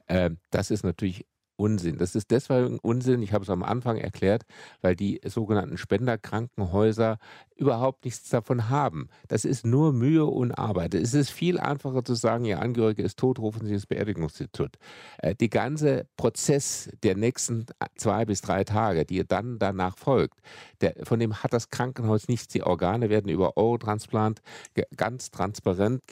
Das ist natürlich Unsinn. Das ist deswegen Unsinn, ich habe es am Anfang erklärt, weil die sogenannten Spenderkrankenhäuser überhaupt nichts davon haben. Das ist nur Mühe und Arbeit. Es ist viel einfacher zu sagen, Ihr Angehöriger ist tot, rufen Sie das Beerdigungsinstitut. Der ganze Prozess der nächsten 2 bis 3 Tage, die dann danach folgt, von dem hat das Krankenhaus nichts. Die Organe werden über Eurotransplant ganz transparent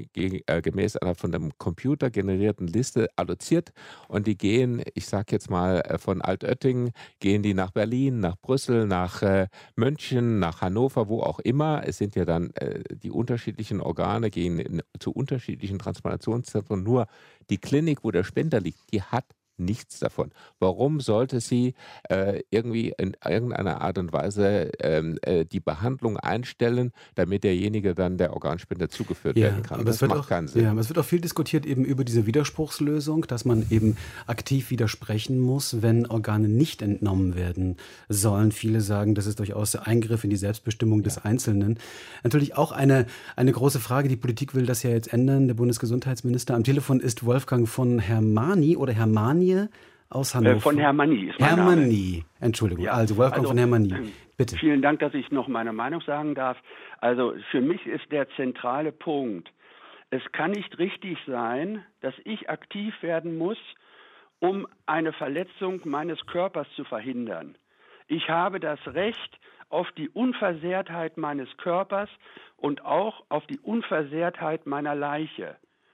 gemäß einer von dem Computer generierten Liste alloziert und die gehen, ich sage jetzt mal von Altötting, gehen die nach Berlin, nach Brüssel, nach München, nach Hannover, wo auch immer. Es sind ja dann die unterschiedlichen Organe, gehen zu unterschiedlichen Transplantationszentren. Nur die Klinik, wo der Spender liegt, die hat nichts davon. Warum sollte sie irgendwie in irgendeiner Art und Weise die Behandlung einstellen, damit derjenige dann der Organspender zugeführt werden kann? Das macht keinen Sinn. Ja, aber es wird auch viel diskutiert eben über diese Widerspruchslösung, dass man eben aktiv widersprechen muss, wenn Organe nicht entnommen werden sollen. Viele sagen, das ist durchaus der Eingriff in die Selbstbestimmung des Einzelnen. Natürlich auch eine große Frage. Die Politik will das ja jetzt ändern. Der Bundesgesundheitsminister am Telefon ist Wolfgang von Hermanni oder Hermanni aus Hannover. Von Hermanni ist mein Hermanni, Name. Entschuldigung. Ja, also Wolfgang von Hermanni. Bitte. Vielen Dank, dass ich noch meine Meinung sagen darf. Also für mich ist der zentrale Punkt, es kann nicht richtig sein, dass ich aktiv werden muss, um eine Verletzung meines Körpers zu verhindern. Ich habe das Recht auf die Unversehrtheit meines Körpers und auch auf die Unversehrtheit meiner Leiche.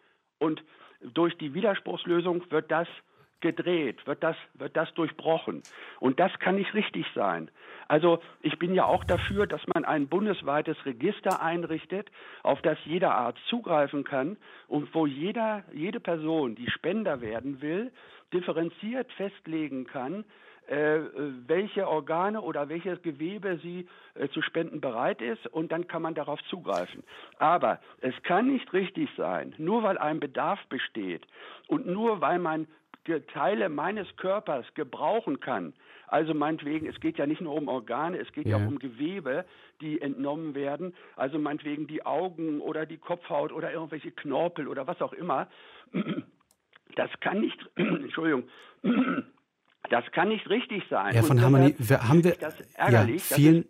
Und durch die Widerspruchslösung wird das gedreht, wird das durchbrochen. Und das kann nicht richtig sein. Also ich bin ja auch dafür, dass man ein bundesweites Register einrichtet, auf das jeder Arzt zugreifen kann und wo jede Person, die Spender werden will, differenziert festlegen kann, welche Organe oder welches Gewebe sie zu spenden bereit ist, und dann kann man darauf zugreifen. Aber es kann nicht richtig sein, nur weil ein Bedarf besteht und nur weil man Teile meines Körpers gebrauchen kann. Also meinetwegen, es geht ja nicht nur um Organe, es geht ja auch um Gewebe, die entnommen werden. Also meinetwegen die Augen oder die Kopfhaut oder irgendwelche Knorpel oder was auch immer. Das kann nicht, Entschuldigung, das kann nicht richtig sein. Herr von Hermanni, haben wir, das ärgerlich.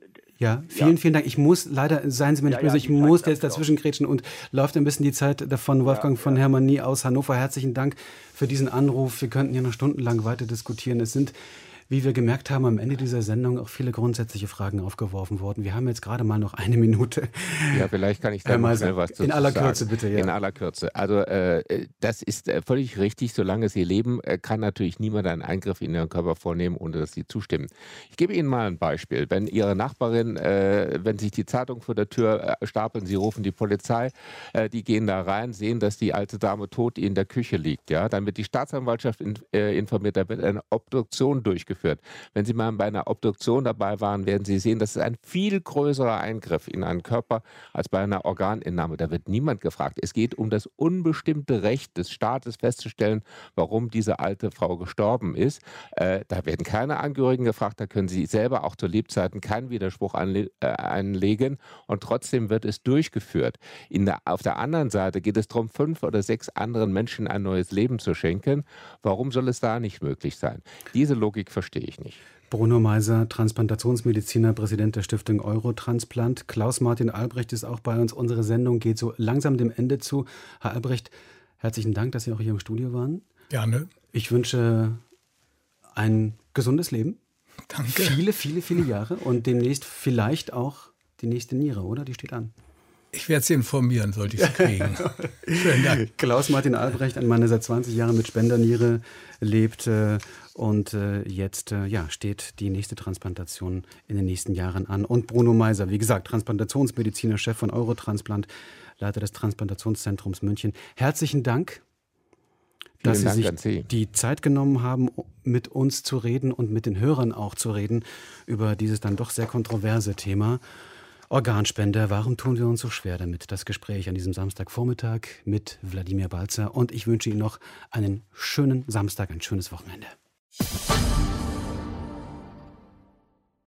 Vielen Dank. Ich muss leider, seien Sie mir nicht böse, ich muss jetzt dazwischen grätschen und läuft ein bisschen die Zeit davon. Wolfgang von Hermanni aus Hannover, herzlichen Dank für diesen Anruf. Wir könnten hier noch stundenlang weiter diskutieren. Es sind, wie wir gemerkt haben, am Ende dieser Sendung auch viele grundsätzliche Fragen aufgeworfen worden. Wir haben jetzt gerade mal noch 1 Minute. Ja, vielleicht kann ich da mal schnell was dazu sagen. In aller Kürze, bitte. Ja. In aller Kürze. Also das ist völlig richtig. Solange Sie leben, kann natürlich niemand einen Eingriff in Ihren Körper vornehmen, ohne dass Sie zustimmen. Ich gebe Ihnen mal ein Beispiel. Wenn Ihre Nachbarin, wenn sich die Zeitung vor der Tür stapeln, Sie rufen die Polizei, die gehen da rein, sehen, dass die alte Dame tot in der Küche liegt. Ja? Dann wird die Staatsanwaltschaft informiert, da wird eine Obduktion durchgeführt. Wenn Sie mal bei einer Obduktion dabei waren, werden Sie sehen, das ist ein viel größerer Eingriff in einen Körper als bei einer Organentnahme. Da wird niemand gefragt. Es geht um das unbestimmte Recht des Staates festzustellen, warum diese alte Frau gestorben ist. Da werden keine Angehörigen gefragt, da können Sie selber auch zu Lebzeiten keinen Widerspruch einlegen und trotzdem wird es durchgeführt. Auf der anderen Seite geht es darum, 5 oder 6 anderen Menschen ein neues Leben zu schenken. Warum soll es da nicht möglich sein? Diese Logik verstehe ich nicht. Bruno Meiser, Transplantationsmediziner, Präsident der Stiftung Eurotransplant. Klaus-Martin Albrecht ist auch bei uns. Unsere Sendung geht so langsam dem Ende zu. Herr Albrecht, herzlichen Dank, dass Sie auch hier im Studio waren. Gerne. Ich wünsche ein gesundes Leben. Danke. Viele Jahre und demnächst vielleicht auch die nächste Niere, oder? Die steht an. Ich werde Sie informieren, sollte ich es kriegen. Schönen Dank. Klaus-Martin Albrecht, ein Mann, der seit 20 Jahren mit Spenderniere lebt und jetzt steht die nächste Transplantation in den nächsten Jahren an. Und Bruno Meiser, wie gesagt, Transplantationsmediziner, Chef von Eurotransplant, Leiter des Transplantationszentrums München. Herzlichen Dank, dass Sie sich die Zeit genommen haben, mit uns zu reden und mit den Hörern auch zu reden über dieses dann doch sehr kontroverse Thema. Organspende, warum tun wir uns so schwer damit? Das Gespräch an diesem Samstagvormittag mit Wladimir Balzer. Und ich wünsche Ihnen noch einen schönen Samstag, ein schönes Wochenende.